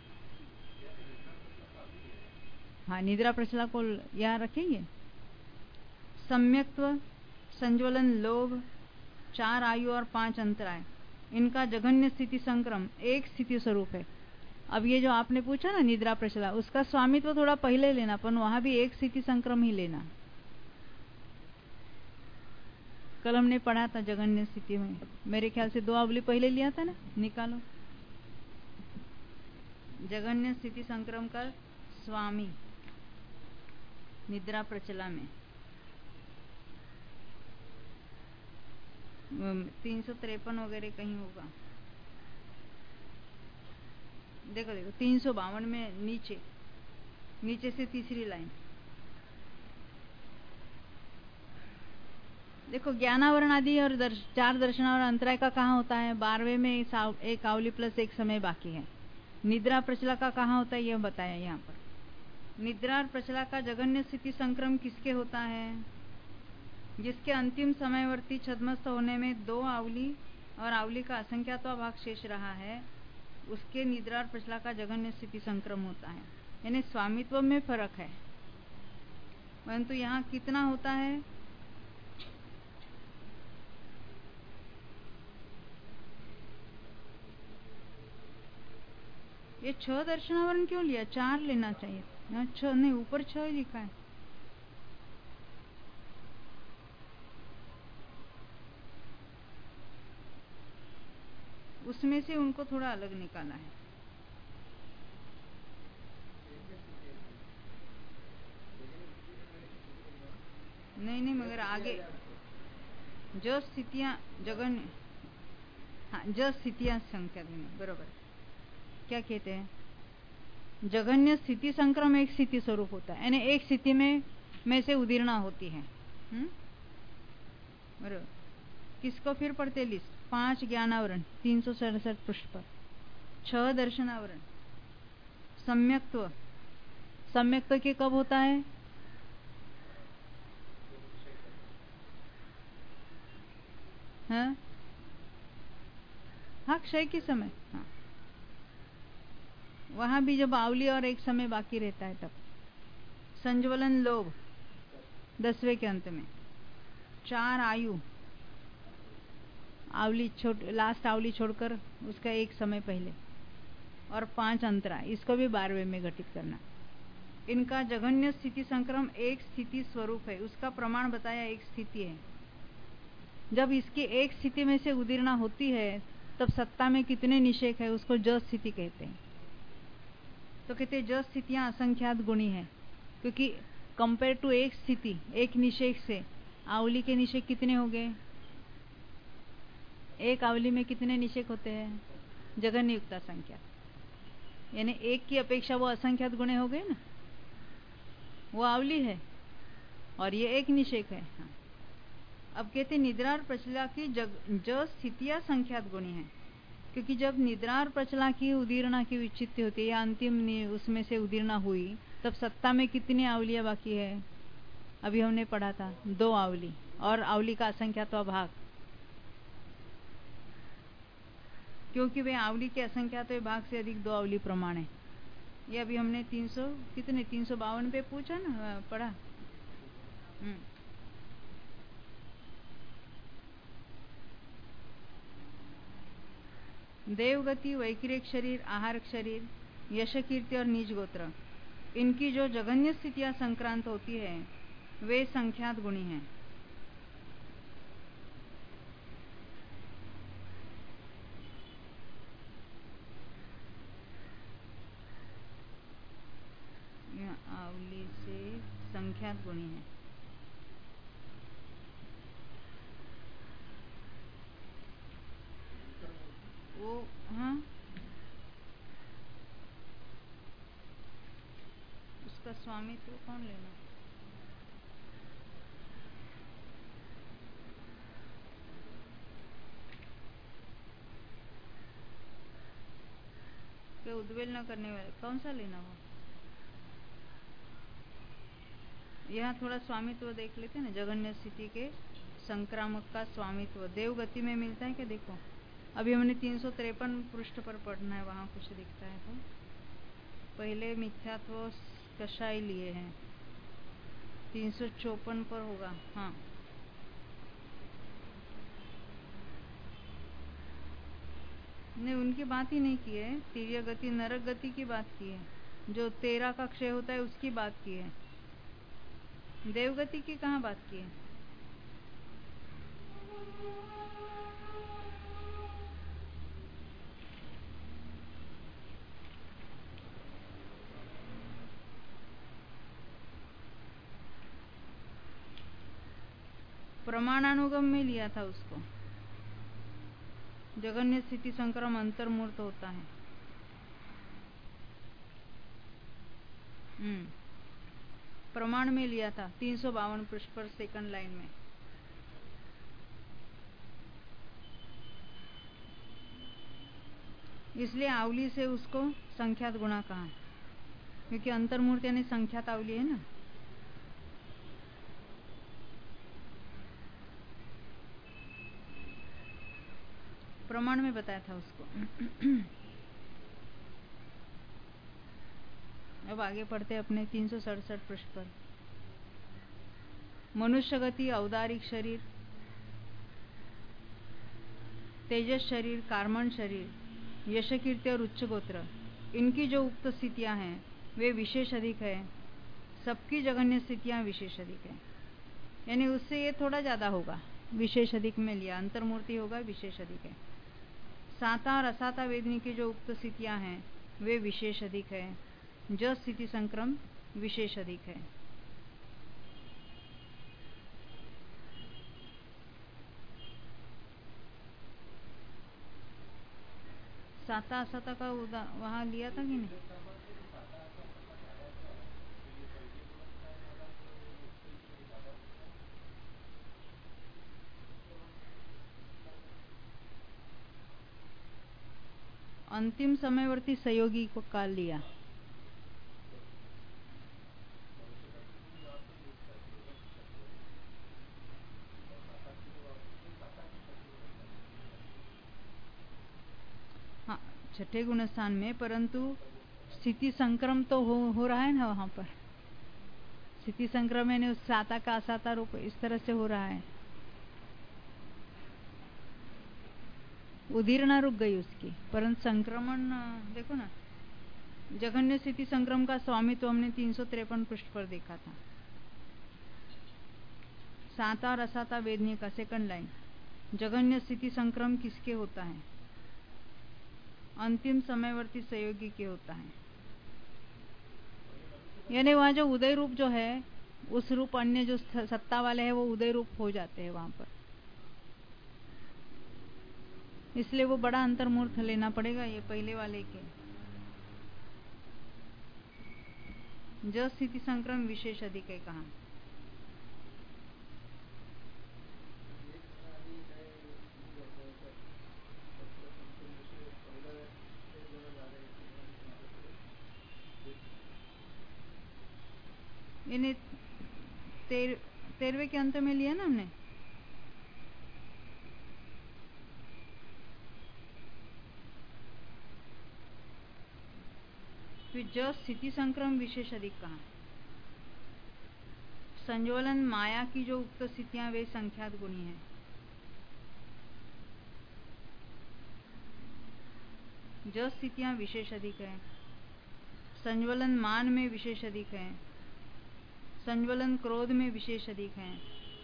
हाँ, निद्रा प्रचला को यहाँ रखेंगे। सम्यक्त्व, संज्वलन, लोभ, 4 आयु और 5 अंतराय, इनका जघन्य स्थिति संक्रम एक स्थिति स्वरूप है। अब ये जो आपने पूछा ना निद्रा प्रचला, उसका स्वामित्व थोड़ा पहले लेना, पर वहां भी एक स्थिति संक्रम ही लेना। कल हमने पढ़ा था जघन्य स्थिति में, मेरे ख्याल से 2 अवली पहले लिया था ना, निकालो। जघन्य स्थिति संक्रम का स्वामी निद्रा प्रचला में 353 वगैरह कहीं होगा। देखो देखो 352 में नीचे से तीसरी लाइन देखो। ज्ञानावरण आदि और 4 दर्शनावरण अंतराय का कहाँ होता है? 12वें में एक आवली प्लस एक समय बाकी है। निद्रा प्रचला का कहाँ होता है यह बताया यहाँ पर। निद्रा और प्रचला का जघन्य स्थिति संक्रम किसके होता है? जिसके अंतिम समयवर्ती छद्मस्थ होने में 2 आवली और आवली का असंख्यात्वा भाग शेष रहा है, उसके निद्रा और प्रचला का जघन्य स्थिति संक्रम होता है। यानी स्वामित्व में फर्क है, परंतु यहाँ कितना होता है? ये 6 दर्शनावरण क्यों लिया? 4 लेना चाहिए। यहाँ 6 नहीं, ऊपर 6 लिखा है। उसमें से उनको थोड़ा अलग निकाला है। नहीं, मगर आगे जो स्थितियां जघन्य, हाँ, जो स्थितियां संख्या देने बरोबर। क्या कहते हैं? जघन्य स्थिति संक्रम एक स्थिति स्वरूप होता है, यानी एक स्थिति में से उदीर्णा होती है। बरोबर। किसको फिर पढ़ते लिस्ट? 5 ज्ञानावरण 367 पृष्ठ पर, 6 दर्शनावरण, सम्यक्त्व के कब होता है? हाँ, क्षय के समय। हाँ, वहां भी जब आवली और एक समय बाकी रहता है तब। संज्वलन, लोभ 10वें के अंत में, 4 आयु, आवली लास्ट आवली छोड़कर उसका एक समय पहले, और 5 अंतरा, इसको भी 12वें में घटित करना। इनका जघन्य स्थिति संक्रम एक स्थिति स्वरूप है। उसका प्रमाण बताया एक स्थिति है। जब इसकी एक स्थिति में से उदीर्णा होती है तब सत्ता में कितने निषेक है उसको ज स्थिति कहते हैं। तो कहते हैं ज स्थितियां असंख्यात गुणी है, क्योंकि कंपेयर टू एक स्थिति, एक निषेक से आवली के निषेक कितने हो गए? एक आवली में कितने निषेक होते हैं? जघन्य युक्ता संख्या, यानी एक की अपेक्षा वो असंख्यात गुणे हो गए ना। वो आवली है और ये एक निषेक है। हाँ। अब कहते निद्रा और प्रचला की जो स्थितियां संख्यात गुणी है, क्योंकि जब निद्रा और प्रचला की उदीर्णा की विच्छित्ति होती है या अंतिम उसमें से उदीर्णा हुई, तब सत्ता में कितनी आवलियां बाकी है? अभी हमने पढ़ा था 2 आवली और आवली का असंख्यात्वा भाग, क्योंकि वे आवली के असंख्यात्व भाग से अधिक 2 आवली प्रमाण है। ये अभी हमने 352 पे पूछा ना, पढ़ा। देवगति, वैकिरिक शरीर, आहारक शरीर, यश कीर्ति और नीच गोत्र, इनकी जो जघन्य स्थितियां संक्रांत होती है वे संख्यात गुणी हैं। आवली से संख्यात गुणी है। स्वामित्व कौन लेना? के उद्वेल न करने वाले कौन सा लेना हो? यहाँ थोड़ा स्वामित्व देख लेते हैं ना। जघन्य स्थिति के संक्रामक का स्वामित्व देवगति में मिलता है क्या? देखो अभी हमने 353 पृष्ठ पर पढ़ना है, वहां कुछ दिखता है तो पहले मिथ्यात्व कषाय लिए हैं, 354 पर होगा। हाँ नहीं, उनकी बात ही नहीं की है। तिर्य गति नरक गति की बात की है, जो 13 का क्षय होता है उसकी बात की है। देवगति की कहाँ बात की है? प्रमाणानुगम में लिया था उसको। जघन्य स्थिति संक्रम अंतर्मूर्त होता है। प्रमाण में लिया था 352 पृष्ठ पर सेकंड लाइन में। इसलिए आवली से उसको संख्यात गुणा कहा, क्योंकि अंतर्मूर्त यानी संख्यात आवली है ना। प्रमाण में बताया था उसको। अब आगे पढ़ते अपने 367 पृष्ठ पर। मनुष्य गति, औदारिक शरीर, तेजस शरीर, कार्मण शरीर, यश कीर्ति और उच्च गोत्र, इनकी जो उक्त स्थितियां हैं वे विशेष अधिक है। सबकी जघन्य स्थितियां विशेष अधिक है, यानी उससे ये थोड़ा ज्यादा होगा। विशेष अधिक में लिया, अंतर्मूर्ति होगा, विशेष अधिक है। साता और असाता वेदनी की जो उक्त स्थितियां हैं वे विशेष अधिक है। जो स्थिति संक्रम विशेष अधिक है। साता असाता का वहां लिया था कि नहीं? अंतिम समयवर्ती सहयोगी को काल लिया। हाँ, छठे गुणस्थान में, परंतु स्थिति संक्रम तो हो रहा है ना वहां पर। स्थिति संक्रम यानी उस साता का असाता रूप इस तरह से हो रहा है। उदीर्णा रुक गई उसकी, परंतु संक्रमण देखो ना। जघन्य स्थिति संक्रम का स्वामित्व हमने 353 पृष्ठ पर देखा था। साता और असाता वेदनीय का सेकंड लाइन। जघन्य स्थिति संक्रम किसके होता है? अंतिम समयवर्ती सहयोगी के होता है। यानी वहां जो उदय रूप जो है, उस रूप अन्य जो सत्ता वाले हैं वो उदय रूप हो जाते हैं वहां पर। इसलिए वो बड़ा अंतर्मूर्त लेना पड़ेगा ये पहले वाले के। जो स्थिति संक्रम विशेष अधिक है कहा। यानी 13वें के अंत में लिया ना हमने। फिर जो स्थिति संक्रम विशेष अधिक कहा। संज्वलन माया की जो उक्त स्थितियां वे संख्यात गुणी हैं। जो स्थितियां विशेष अधिक है। संज्वलन मान में विशेष अधिक है। संज्वलन क्रोध में विशेष अधिक है।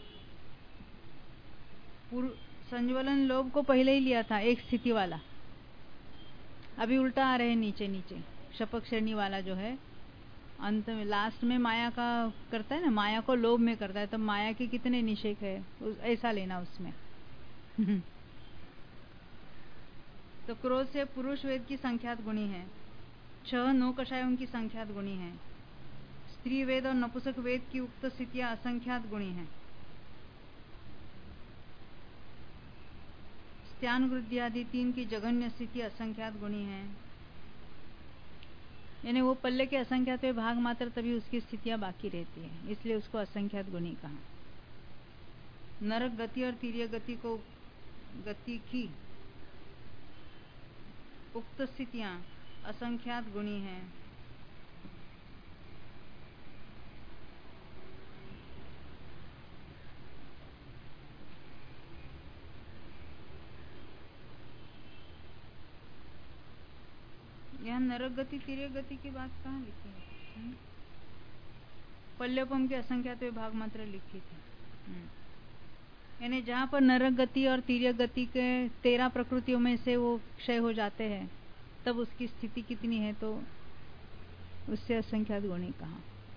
संज्वलन लोभ को पहले ही लिया था एक स्थिति वाला, अभी उल्टा आ रहे हैं नीचे नीचे। शपक श्रेणी वाला जो है अंत में लास्ट में माया का करता है ना, माया को लोभ में करता है, तो माया के कितने निषेक है ऐसा लेना उसमें। तो क्रोध से पुरुष वेद की संख्यात गुणी है। 6 नौ कषाय उनकी संख्यात गुणी है। स्त्री वेद और नपुंसक वेद की उक्त स्थितियां असंख्यात गुणी हैं। स्त्यान वृद्धि आदि 3 की जघन्य स्थिति असंख्यात गुणी है। यानी वो पल्ले के असंख्यात में भाग मात्र तभी उसकी स्थितियां बाकी रहती है, इसलिए उसको असंख्यात गुणी कहा। नरक गति और तीर्य गति की उक्त स्थितियां असंख्यात गुणी हैं। यहाँ नरक गति तीर्य गति की बात कहाँ लिखी है? पल्योपम के असंख्यात विभाग मात्र लिखी थी। यानी जहाँ पर नरक गति और तीर्य गति के 13 प्रकृतियों में से वो क्षय हो जाते हैं, तब उसकी स्थिति कितनी है, तो उससे असंख्यात गुणी कहा।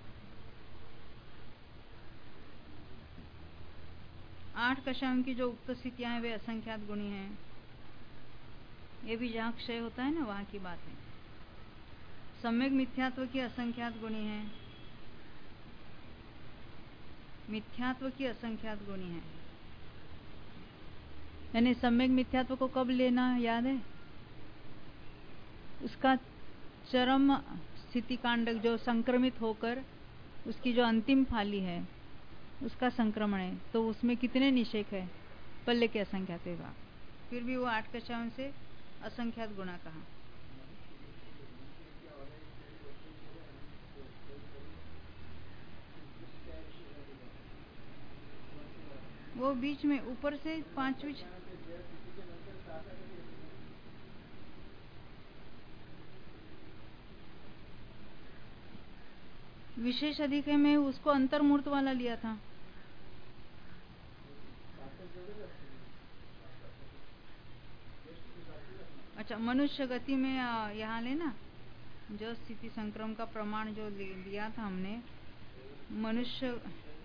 8 कषायों की जो उक्त स्थितियां हैं वे असंख्यात गुणी हैं। ये भी जहाँ क्षय होता है ना, वहाँ की बात है। सम्यक मिथ्यात्व की असंख्यात गुणी है। मिथ्यात्व की असंख्यात गुणी है। यानी सम्यक मिथ्यात्व को कब लेना याद है? उसका चरम स्थिति कांडक जो संक्रमित होकर उसकी जो अंतिम फाली है उसका संक्रमण है, तो उसमें कितने निषेक है? पल्ले के असंख्यात विभाग। फिर भी वो 8 कषायों से असंख्यात गुणा कहा। वो बीच में ऊपर से 5वीं विशेष अधिक में उसको अंतर्मूर्त वाला लिया था। अच्छा, मनुष्य गति में यहाँ लेना जो स्थिति संक्रम का प्रमाण जो लिया था हमने, मनुष्य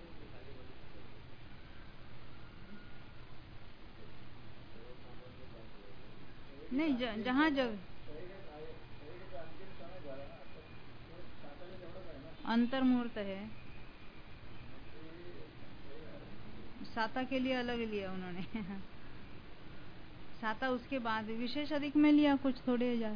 नहीं, जहाँ जब अंतर्मूर्त है, साता के लिए अलग लिया उन्होंने। साता उसके बाद विशेष अधिक में लिया कुछ थोड़े हजार।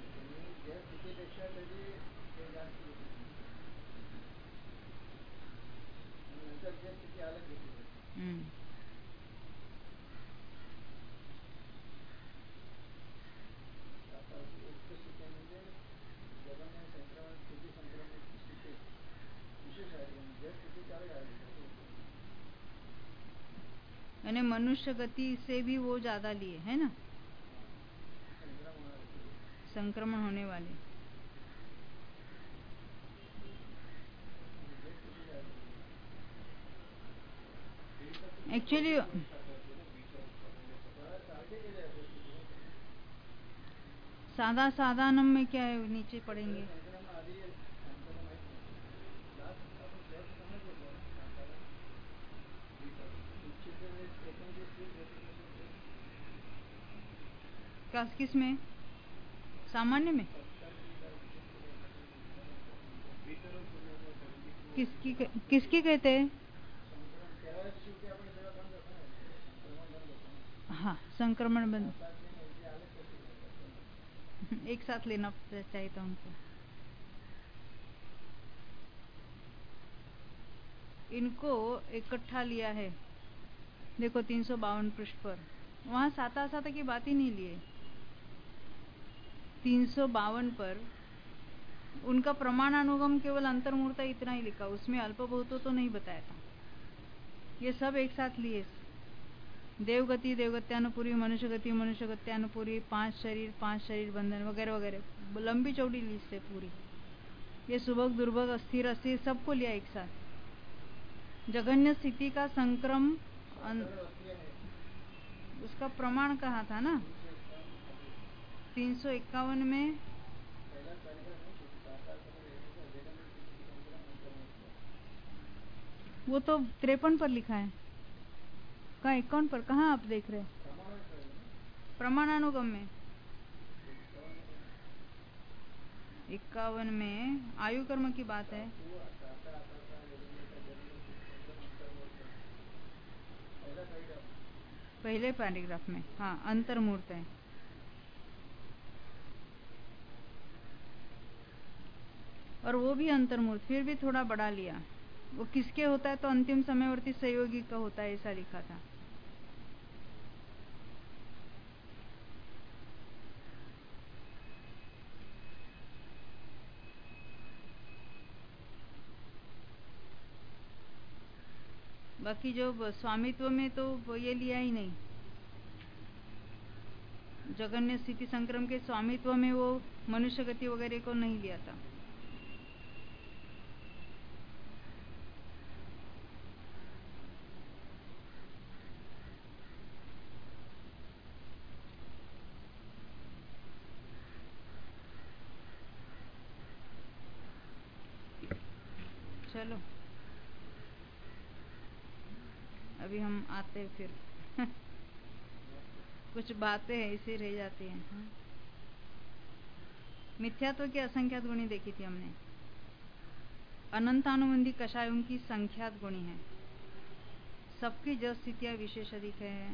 यानी मनुष्य गति से भी वो ज्यादा लिए है ना, संक्रमण होने वाले। एक्चुअली साधानम में क्या है, नीचे पढ़ेंगे। किस में? सामान्य में? किसकी कहते हैं? हाँ, संक्रमण बंद एक साथ लेना चाहिए था उनको। इनको इकट्ठा लिया है, देखो 352 पृष्ठ पर। वहाँ साता की बात ही नहीं लिए। 352 पर उनका प्रमाणानुगम केवल अंतर्मूर्ता इतना ही लिखा, उसमें अल्पभूतो तो नहीं बताया था। ये सब एक साथ लिए, देवगति देवगत्यानुपूरी, मनुष्यगति मनुष्यगत्यानुपूरी, 5 शरीर बंधन वगैरह वगैरह, लंबी चौड़ी लिस्ट है पूरी। ये सुभग दुर्भग अस्थिर अस्थिर सबको लिया एक साथ। जघन्य स्थिति का संक्रम उसका प्रमाण कहा था ना 351 में। वो तो 53 पर लिखा है। कहाँ 51 पर? कहाँ आप देख रहे हैं? प्रमाणानुगम में 51 में आयु कर्म की बात है। पहले पैराग्राफ में, हाँ, अंतर्मूर्त है। और वो भी अंतर्मूर्त, फिर भी थोड़ा बढ़ा लिया। वो किसके होता है तो अंतिम समयवर्ती सहयोगी का होता है, ऐसा लिखा था। बाकी जो स्वामित्व में तो वो ये लिया ही नहीं, जगन्य स्थिति संक्रम के स्वामित्व में वो मनुष्य गति वगैरह को नहीं लिया था। चलो अभी हम आते हैं फिर कुछ बातें ऐसे रह जाती हैं। मिथ्यात्व की असंख्यात गुणी देखी थी हमने। अनंतानुबंधी कषायों की संख्यात गुणी है, सबकी जस स्थितियां विशेष अधिक है।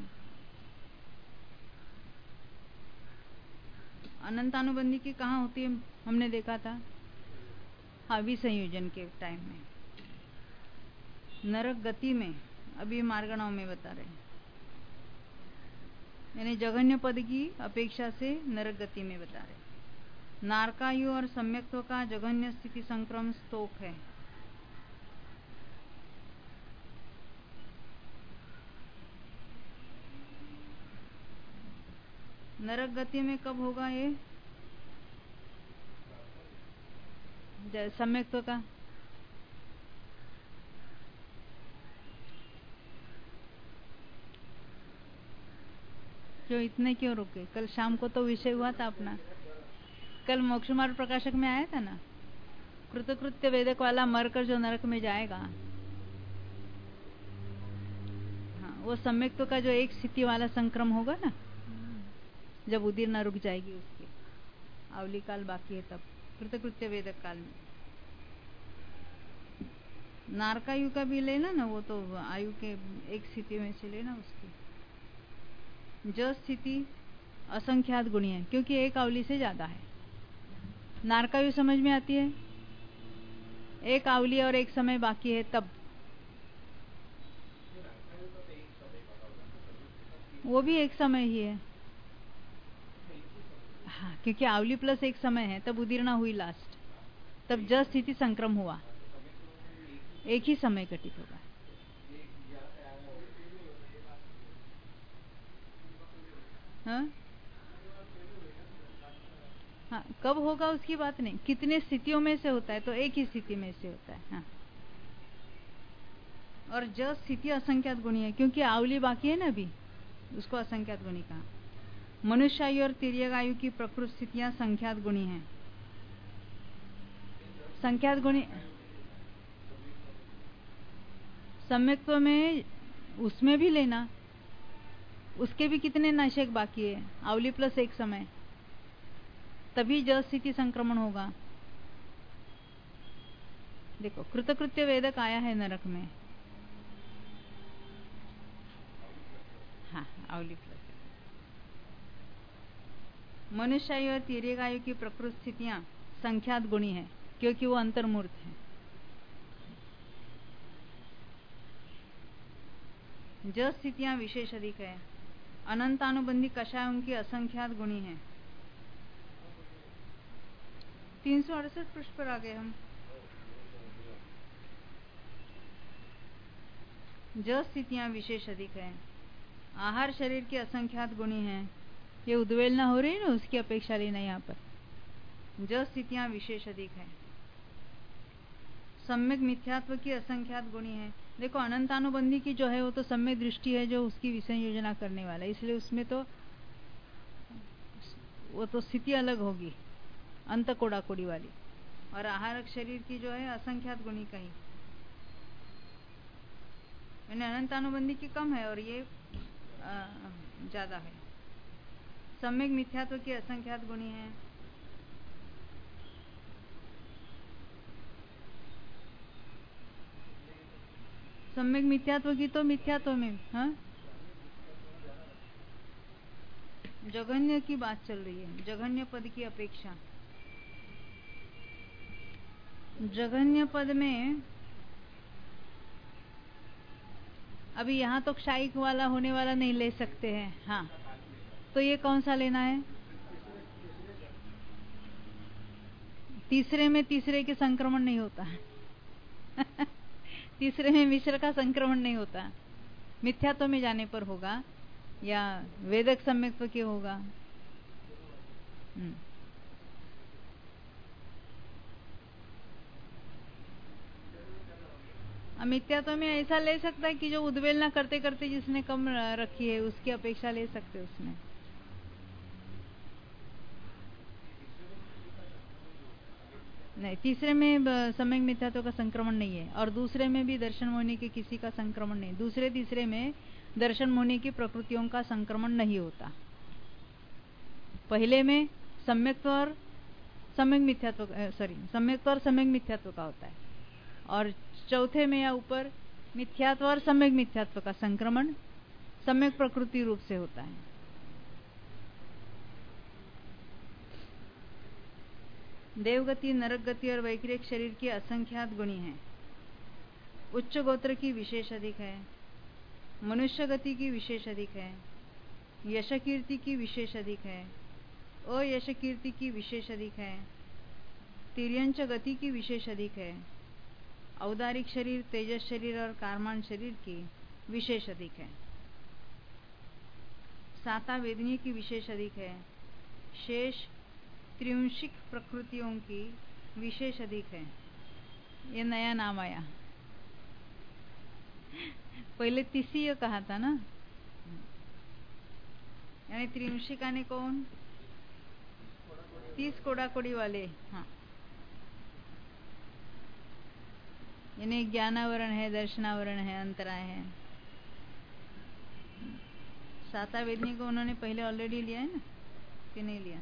अनंतानुबंधी की कहाँ होती है हमने देखा था, अभिसंयोजन के टाइम में, नरक गति में। अभी मार्गणाओं में बता रहे हैं, यानी जघन्य पद की अपेक्षा से नरक गति में बता रहे। नारकायु और सम्यक्त्व का जघन्य स्थिति संक्रम स्तोक है। नरक गति में कब होगा ये सम्यक्त्व का? क्यों इतने क्यों रुके? कल शाम को तो विषय हुआ था अपना, कल मोक्ष मार्ग प्रकाशक में आया था ना, कृतकृत्य वेदक वाला मरकर जो नरक में जाएगा, हाँ, वो सम्यक्त्व का जो एक स्थिति वाला संक्रम होगा ना, जब उदिर न रुक जाएगी उसकी, अवली काल बाकी है तब, कृतकृत्य वेदक काल में। नारकायु का भी लेना ना, वो तो आयु के एक स्थिति में से लेना उसकी। जो स्थिति असंख्यात गुणी है, क्योंकि एक अवली से ज्यादा है। नारकायु समझ में आती है, एक अवली और एक समय बाकी है तब, वो भी एक समय ही है, हाँ, क्योंकि अवली प्लस एक समय है, तब उदीर्णा हुई लास्ट, तब जस स्थिति संक्रम हुआ, एक ही समय घटित होगा। हाँ हाँ, कब होगा उसकी बात नहीं, कितने स्थितियों में से होता है, तो एक ही स्थिति में से होता है। हाँ, और जस स्थिति असंख्यात गुणी है, क्योंकि आवली बाकी है ना अभी, उसको असंख्यात गुणी कहा। मनुष्य आयु और तिर्यक आयु की प्रकृत स्थितियां संख्यात गुणी हैं। संख्यात गुणी सम्यक्त्व में, उसमें भी लेना, उसके भी कितने नशक बाकी है, आवली प्लस एक समय, तभी जस स्थिति संक्रमण होगा। देखो, कृतकृत्य वेदक आया है नरक में, हाँ, आवली प्लस। मनुष्य आयु और तिर्यक आयु की प्रकृत स्थितियां संख्यात गुणी है, क्योंकि वो अंतर्मूर्त है। जो स्थितियां विशेष अधिक है, अनंतानुबंधी कषायों की असंख्यात गुणी है। 368 पृष्ठ पर आ गए हम। जो स्थितियां विशेष अधिक है, आहार शरीर की असंख्यात गुणी है, ये उद्वेलना हो रही है ना, उसकी अपेक्षा लेना यहाँ पर। जो स्थितियां विशेष अधिक है, सम्यक मिथ्यात्व की असंख्यात गुणी है। देखो, अनंतानुबंधी की जो है वो तो सम्यक दृष्टि है, जो उसकी विषय योजना करने वाला है, इसलिए उसमें तो वो तो स्थिति अलग होगी, अंत कोड़ा कोड़ी वाली। और आहारक शरीर की जो है असंख्यात गुणी कही, यानी अनंतानुबंधी की कम है और ये ज्यादा है। सम्यक मिथ्यात्व की असंख्यात गुणी है। सम्यक मिथ्यात्व की तो मिथ्यात्व में, हाँ, जघन्य की बात चल रही है, जघन्य पद की अपेक्षा। जघन्य पद में अभी यहाँ तो क्षायिक वाला होने वाला नहीं ले सकते हैं। हाँ, तो ये कौन सा लेना है? तीसरे में तीसरे के संक्रमण नहीं होता तीसरे में मिश्र का संक्रमण नहीं होता। मिथ्यात्व में जाने पर होगा या वेदक सम्यक्त्व के होगा। मिथ्यात्व में ऐसा ले सकता है कि जो उद्वेलना करते करते जिसने कम रखी है उसकी अपेक्षा ले सकते उसमें। नहीं, तीसरे में सम्यक मिथ्यात्व का संक्रमण नहीं है और दूसरे में भी दर्शन मोहिनी के किसी का संक्रमण नहीं। दूसरे तीसरे में दर्शन मोहिनी की प्रकृतियों का संक्रमण नहीं होता। पहले में सम्यक्त्व और सम्यक मिथ्यात्व, सम्यक्त्व और सम्यक मिथ्यात्व का होता है और चौथे में या ऊपर मिथ्यात्व और सम्यक मिथ्यात्व का संक्रमण सम्यक प्रकृति रूप से होता है। देवगति, नरक गति और वैक्रिक शरीर की असंख्यात गुणी है। उच्च गोत्र की विशेष अधिक है, मनुष्य गति की विशेष अधिक है, यश कीर्ति की विशेष अधिक है, अयश कीर्ति की विशेष अधिक है, तिर्यंच गति की विशेष अधिक है, औदारिक शरीर, तेजस शरीर और कारमान शरीर की विशेष अधिक है। साता वेदनीय की विशेष अधिक है, शेष त्रिंशिक प्रकृतियों की विशेष अधिक है। ये नया नाम आया, पहले तिसीय कहा था ना। यानी त्रिंशिक आने कौन? 30 कोड़ाकोड़ी वाले। हाँ, यानी ज्ञानावरण है, दर्शनावरण है, अंतराय है। साता वेदनी को उन्होंने पहले ऑलरेडी लिया है ना कि नहीं लिया?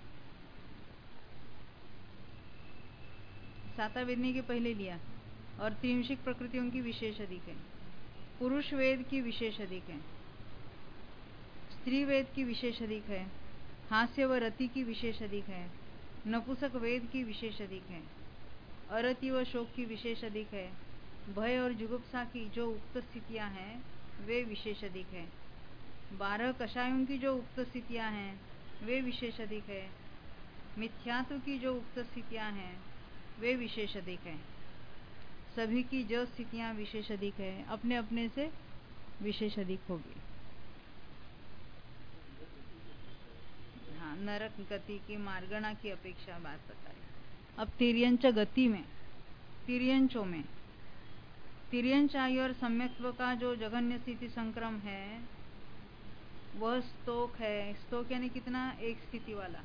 साता वेदनी के पहले लिया और त्रिंशिक प्रकृतियों की विशेष अधिक है। पुरुष वेद की विशेष अधिक है, स्त्री वेद की विशेष अधिक है, हास्य व रति की विशेष अधिक है, नपुंसक वेद की विशेष अधिक है, अरति व शोक की विशेष अधिक है, भय और जुगुप्सा की जो उक्त स्थितियां हैं वे विशेष अधिक है, 12 कषायों की जो उक्त स्थितियां हैं वे विशेष अधिक है, मिथ्यात्व की जो उक्त स्थितियां हैं वे विशेष अधिक है। सभी की जो स्थितियां विशेष अधिक है अपने अपने से विशेष अधिक होगी। हाँ, नरक गति की मार्गणा की अपेक्षा बात बताई। अब तिर्यंच गति में, तिर्यंचों में तिर्यंच आयु और सम्यक्त्व का जो जघन्य स्थिति संक्रम है वह स्तोक है। स्तोक यानी कितना? एक स्थिति वाला।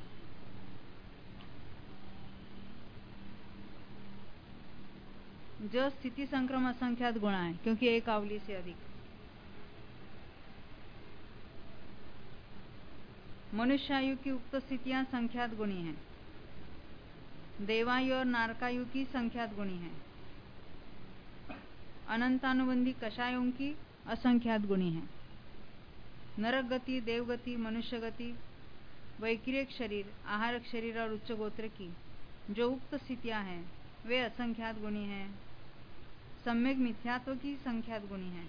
जो स्थिति संक्रम असंख्यात गुणा है क्योंकि एक आवली से अधिक। मनुष्यायु की उक्त स्थितियां संख्यात गुणी हैं, देवायु और नारकायु की संख्यात गुणी है, अनंतानुबंधी कषायों की असंख्यात गुणी है, नरक गति, देवगति, मनुष्य गति, वैक्रिक शरीर, आहारक शरीर और उच्च गोत्र की जो उक्त स्थितियां हैं वे असंख्यात गुणी हैं, सम्यक मिथ्यात्व की संख्यात गुणी हैं,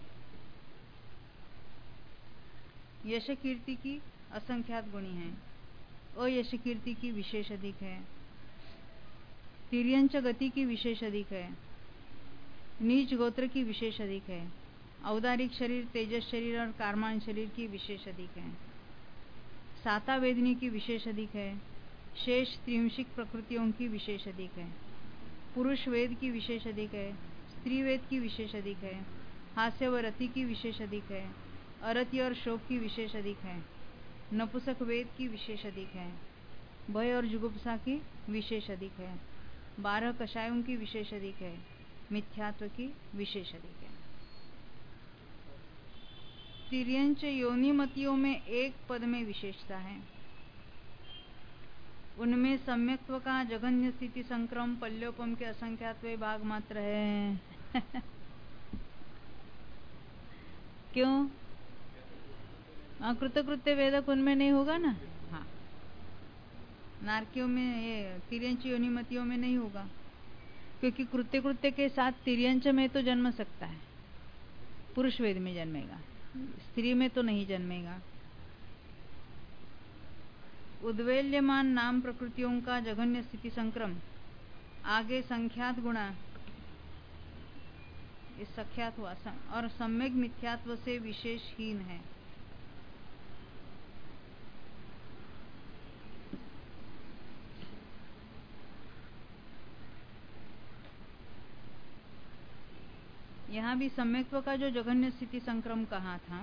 यश कीर्ति की असंख्यात गुणी है, अयश कीर्ति की विशेष अधिक है, तिर्यंच गति की विशेष अधिक है, नीच गोत्र की विशेष अधिक है, औदारिक शरीर, तेजस शरीर और कारमान शरीर की विशेष अधिक है, साता वेदनी की विशेष अधिक है, शेष त्रिंशिक प्रकृतियों की विशेष अधिक है, पुरुष वेद की विशेष अधिक है, स्त्री वेद की विशेष अधिक है, हास्य व रति की विशेष अधिक है, अरति और शोक की विशेष अधिक है, नपुंसक वेद की विशेष अधिक है, भय और जुगुप्सा की विशेष अधिक है, 12 कषायों की विशेष अधिक है, मिथ्यात्व की विशेष अधिक है। तिर्यंच योनिमतियों में एक पद में विशेषता है, उनमें सम्यक्त्व का जघन्य स्थिति संक्रम पल्योपम के असंख्यात्व भाग मात्र है क्यों? कृतकृत्य वेदक उनमें नहीं होगा ना। हाँ, नारकियों में, ये तिर्यंच योनिमतियों में नहीं होगा, क्योंकि कृत्य कृत्य के साथ तिर्यंच में तो जन्म सकता है, पुरुष वेद में जन्मेगा, स्त्री में तो नहीं जन्मेगा। उद्वेल्यमान नाम प्रकृतियों का जघन्य स्थिति संक्रम, आगे संख्यात गुणा, इस सख्यात हुआ और सम्यक मिथ्यात्व से विशेषहीन है। यहाँ भी सम्यक्त्व का जो जघन्य स्थिति संक्रम कहा था,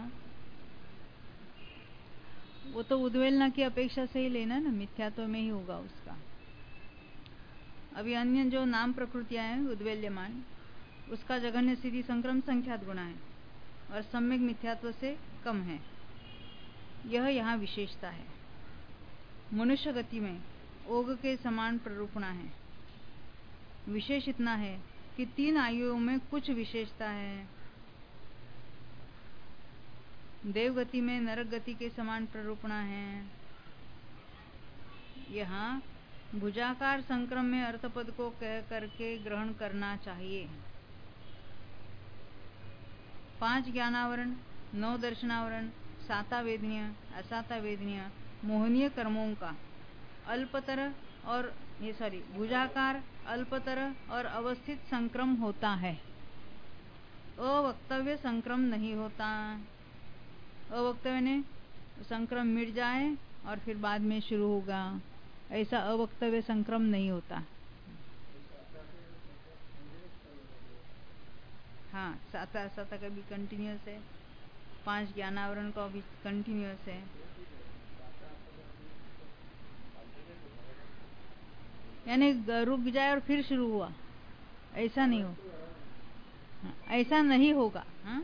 वो तो उद्वेलना की अपेक्षा से ही लेना ना, मिथ्यात्व में ही होगा उसका। अभी अन्य जो नाम प्रकृतियां हैं उद्वेल्यमान, उसका जघन्य स्थिति संक्रम संख्यात गुणा है और सम्यक मिथ्यात्व से कम है, यह यहाँ विशेषता है। मनुष्य गति में ओग के समान प्ररूपणा है। विशेष इतना है कि 3 आयुओं में कुछ विशेषता है। देवगति में नरक गति के समान प्ररूपणा है। यहाँ भुजाकार संक्रम में अर्थपद को कह करके ग्रहण करना चाहिए। 5 ज्ञानावरण, 9 दर्शनावरण, साता वेदनीय, असाता वेदनीय, मोहनीय कर्मों का अल्पतर और भुजाकार, अल्पतर और अवस्थित संक्रम होता है, अवक्तव्य संक्रम नहीं होता। अवक्तव्य ने संक्रम मिट जाए और फिर बाद में शुरू होगा, ऐसा अवक्तव्य संक्रम नहीं होता। हाँ, साता का भी कंटिन्यूअस है, 5 ज्ञानावरण का भी कंटिन्यूअस है। यानी रुक जाए और फिर शुरू हुआ, ऐसा नहीं हो, ऐसा नहीं होगा। हाँ,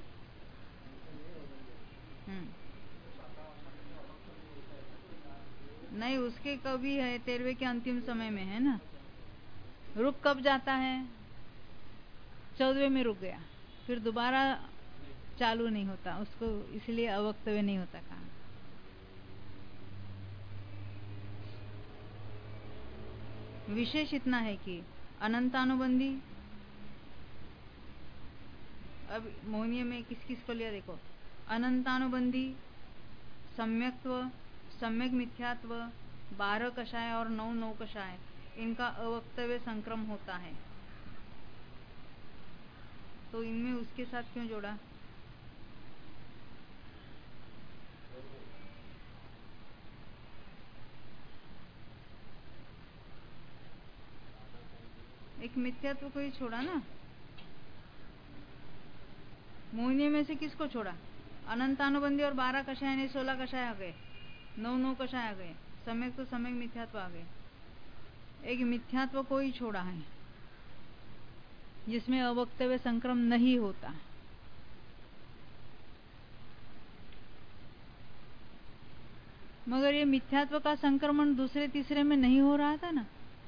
नहीं, उसके कभी है 13वें के अंतिम समय में है ना। रुक कब जाता है? 14वें में रुक गया, फिर दोबारा चालू नहीं होता उसको, इसलिए अवक्तव्य नहीं होता कहा। विशेष इतना है कि अनंतानुबंधी, अब मोहनीय में किस किस को लिया देखो, अनंतानुबंधी, सम्यक्त्व, सम्यक मिथ्यात्व, 12 कषाय और 9 कषाय, इनका अवक्तव्य संक्रम होता है। तो इनमें उसके साथ क्यों जोड़ा? एक मिथ्यात्व को ही छोड़ा ना। मोहिनी में से किसको छोड़ा? अनंतानुबंधी और 12 कषाय ने 16 कषाय आ गए, 9 कषाय आ गए, सम्यक तो सम्यक मिथ्यात्व आ गए। एक मिथ्यात्व को ही छोड़ा है जिसमें अवक्तव्य संक्रम नहीं होता। मगर ये मिथ्यात्व का संक्रमण दूसरे तीसरे में नहीं हो रहा था ना।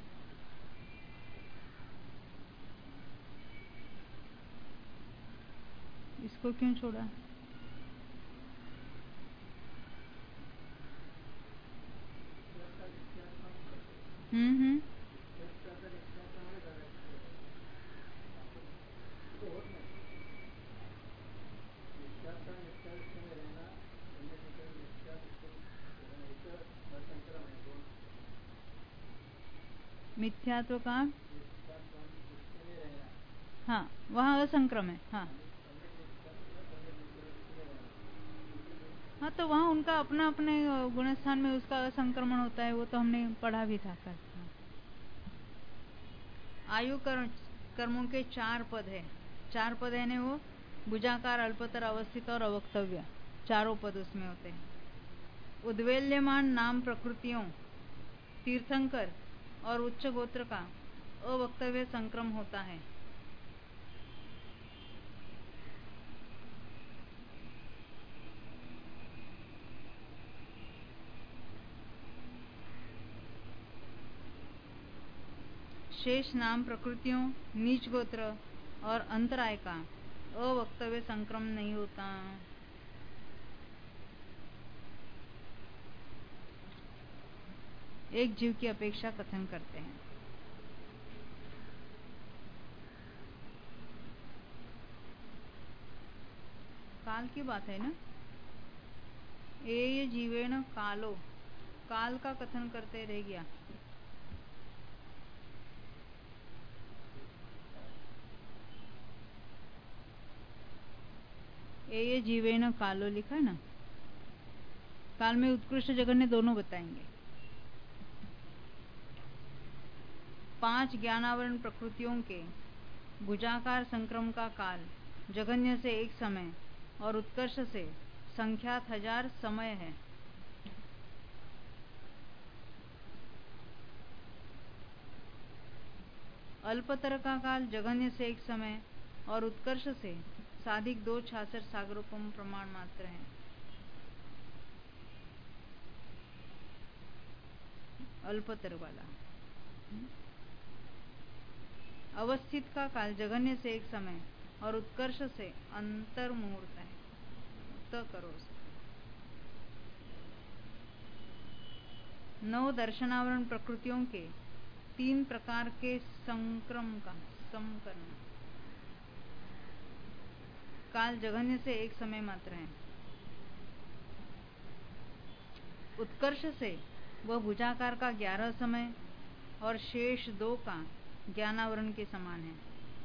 इसको क्यों छोड़ा? मिथ्यात्व का, हाँ, वहाँ असंक्रम है। हाँ, हाँ, तो वहाँ उनका अपना अपने गुणस्थान में उसका असंक्रमण होता है, वो तो हमने पढ़ा भी था कल। आयु कर्मों के 4 पद है, 4 पद है ने वो भुजाकार, अल्पतर, अवस्थित और अवक्तव्य, चारों पद उसमें होते हैं। उद्वेल्यमान नाम प्रकृतियों, तीर्थंकर और उच्च गोत्र का अवक्तव्य संक्रम होता है। शेष नाम प्रकृतियों, नीच गोत्र और अंतराय का अवक्तव्य संक्रम नहीं होता। एक जीव की अपेक्षा कथन करते हैं। काल की बात है ना, ये जीवेण कालो, काल का कथन करते रह गया। ये जीवेण कालो लिखा है ना, काल में उत्कृष्ट जगन्य दोनों बताएंगे। 5 ज्ञानावरण प्रकृतियों के भुजाकार संक्रम का काल जगन्य से एक समय और उत्कर्ष से संख्यात 1000 समय है। अल्पतर का काल जगन्य से एक समय और उत्कर्ष से साधिक 266 सागरोपम प्रमाण मात्र है। अल्पतर वाला। अवस्थित का काल जगन्य से एक समय और उत्कर्ष से अंतर मुहूर्त है। त करो 9 दर्शनावरण प्रकृतियों के 3 प्रकार के संक्रम का समकरण काल जगन्य से एक समय मात्र है। उत्कर्ष से वह भुजाकार का 11 समय और शेष 2 का ज्ञानावरण के समान है।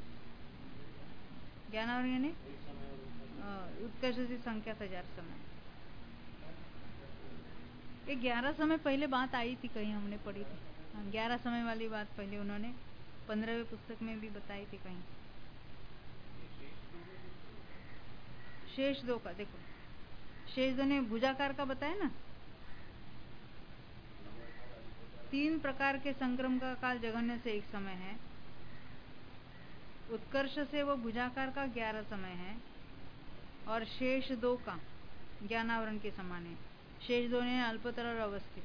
ज्ञानावरण यानी उत्कर्ष से संख्या 1000 समय। ये 11 समय पहले बात आई थी, कहीं हमने पढ़ी थी। 11 समय वाली बात पहले उन्होंने 15वें पुस्तक में भी बताई थी कहीं। शेष 2 का देखो, शेष 2 ने भुजाकार का बताया ना। 3 प्रकार के संक्रम का काल जगन्य से एक समय है। उत्कर्ष से वो भुजाकार का 11 समय है और शेष 2 का ज्ञानावरण के समान है। शेष 2 ने अल्पतर और अवस्थित।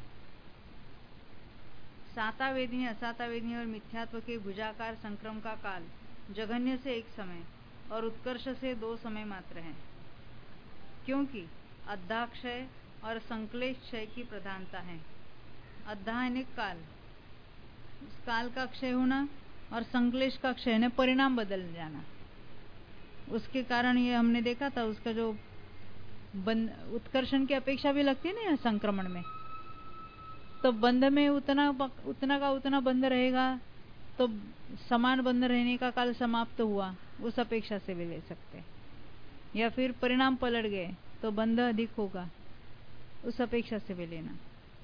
सातावेदिनी, असातावेदिनी और मिथ्यात्व के भुजाकार संक्रम का काल जगन्य से एक समय और उत्कर्ष से 2 समय मात्र है, क्योंकि अद्धाक्षय और संक्लेश क्षय की प्रधानता है। अद्धा यानी काल, उस काल का क्षय होना, और संक्लेश का क्षय ने परिणाम बदल जाना। उसके कारण ये हमने देखा था, उसका जो उत्कर्षण की अपेक्षा भी लगती है ना संक्रमण में, तो बंध में उतना का उतना बंध रहेगा, तो समान बंध रहने का काल समाप्त हुआ, उस अपेक्षा से भी ले सकते हैं। या फिर परिणाम पलट गए तो बंध अधिक होगा, उस अपेक्षा से भी लेना।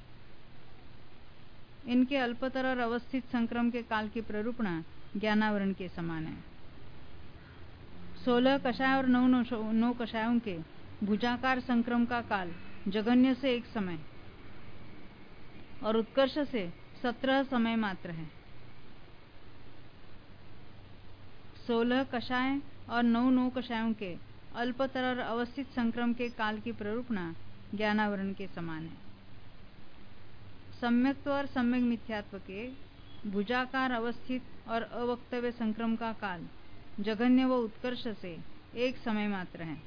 इनके अल्पतर और अवस्थित संक्रम के काल की प्ररूपणा ज्ञानावरण के समान है। 16 कषाय और 9 कषायों के भुजाकार संक्रम का काल जगन्य से एक समय और उत्कर्ष से 17 समय मात्र है। 16 कषाय और 9 कषायों के अल्पतर और अवस्थित संक्रम के काल की प्ररूपणा ज्ञानावरण के समान है। सम्यक्त्व और सम्यक मिथ्यात्व के भुजाकार अवस्थित और अवक्तव्य संक्रम का काल जगन्य व उत्कर्ष से एक समय मात्र है।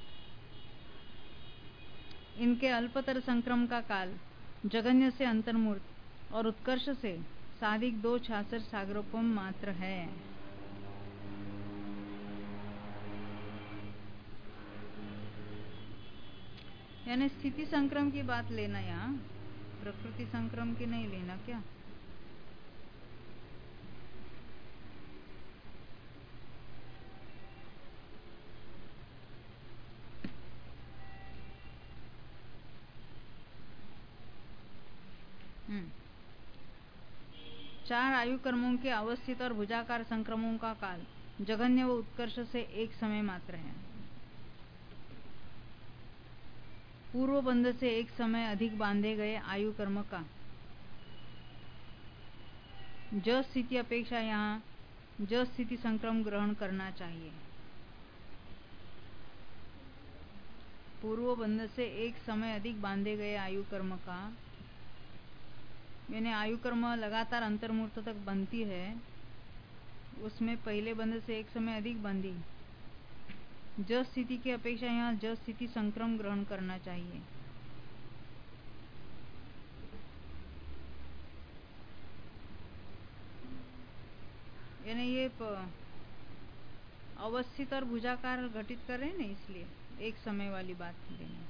इनके अल्पतर संक्रम का काल जगन्य से अंतर्मूर्त और उत्कर्ष से साधिक 266 सागरोपम मात्र है। यानी स्थिति संक्रम की बात लेना, यहाँ प्रकृति संक्रम की नहीं लेना क्या। चार आयु कर्मों के अवस्थित और भुजाकार संक्रमों का काल जगन्य व उत्कर्ष से एक समय मात्र है। पूर्व बंध से एक समय अधिक बांधे गए आयु कर्म का ज स्थिति अपेक्षा यहाँ ज स्थिति संक्रम ग्रहण करना चाहिए। पूर्व बंध से एक समय अधिक बांधे गए आयु कर्म का, यानी आयु कर्म लगातार अंतर्मूर्त तक बनती है, उसमें पहले बंध से एक समय अधिक बंधी, ज स्थिति की अपेक्षा यहाँ ज स्थिति संक्रम ग्रहण करना चाहिए। यानी ये अवस्थित और भुजाकार घटित कर रहे हैं ना, इसलिए एक समय वाली बात लेंगे।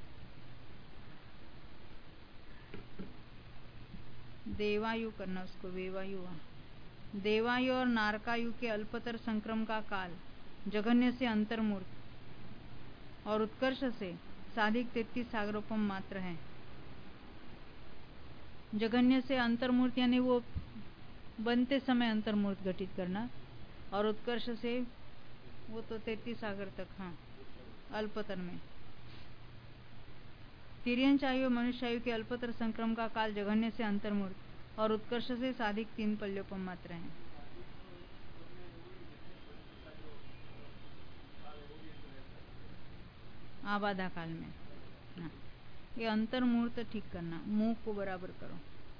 देवायु करना उसको, वेवायु। देवायु और नारकायु के अल्पतर संक्रम का काल जघन्य से अंतर्मूर्त और उत्कर्ष से साधिक 33 सागरोपम मात्र है। जघन्य से अंतर्मूर्त यानी वो बनते समय अंतर्मूर्त घटित करना, और उत्कर्ष से वो तो 33 सागर तक। हाँ, अल्पतर में तिर्यंचायु मनुष्यायु के अल्पतर संक्रम का काल जघन्य से अंतर्मूर्त और उत्कर्ष से साधिक 3 पल्योपम मात्र है। आबाधा काल में। हाँ, ये अंतर्मूर्त ठीक करना, मुंह को बराबर करो।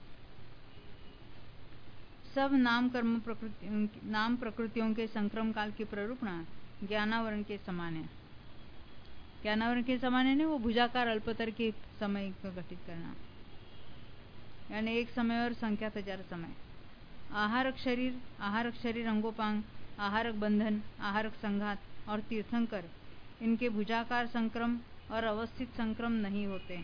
सब नाम प्रकृतियों के संक्रम काल की प्ररूपणा ज्ञानावरण के समान है। ज्ञानावरण के समान है ना, वो भुजाकार अल्पतर के समय को घटित करना, यानी एक समय और संख्यात 1000 समय। आहारक शरीर अंगोपांग, आहारक बंधन, आहारक संघात और तीर्थंकर, इनके भुजाकार संक्रम और अवस्थित संक्रम नहीं होते।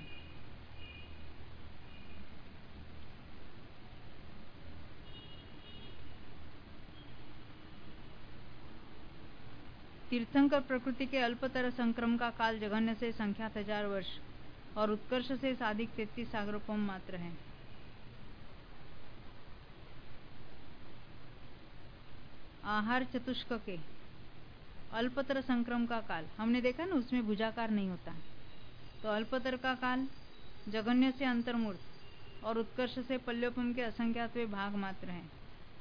तीर्थंकर प्रकृति के अल्पतर संक्रम का काल जघन्य से संख्यात 1000 वर्ष और उत्कर्ष से साधिक 33 सागरोपम मात्र है। आहार चतुष्क के अल्पतर संक्रम का काल हमने देखा ना, उसमें भुजाकार नहीं होता, तो अल्पतर का काल जघन्य से अंतर्मूर्त और उत्कर्ष से पल्योपम के असंख्यातवे भाग मात्र है।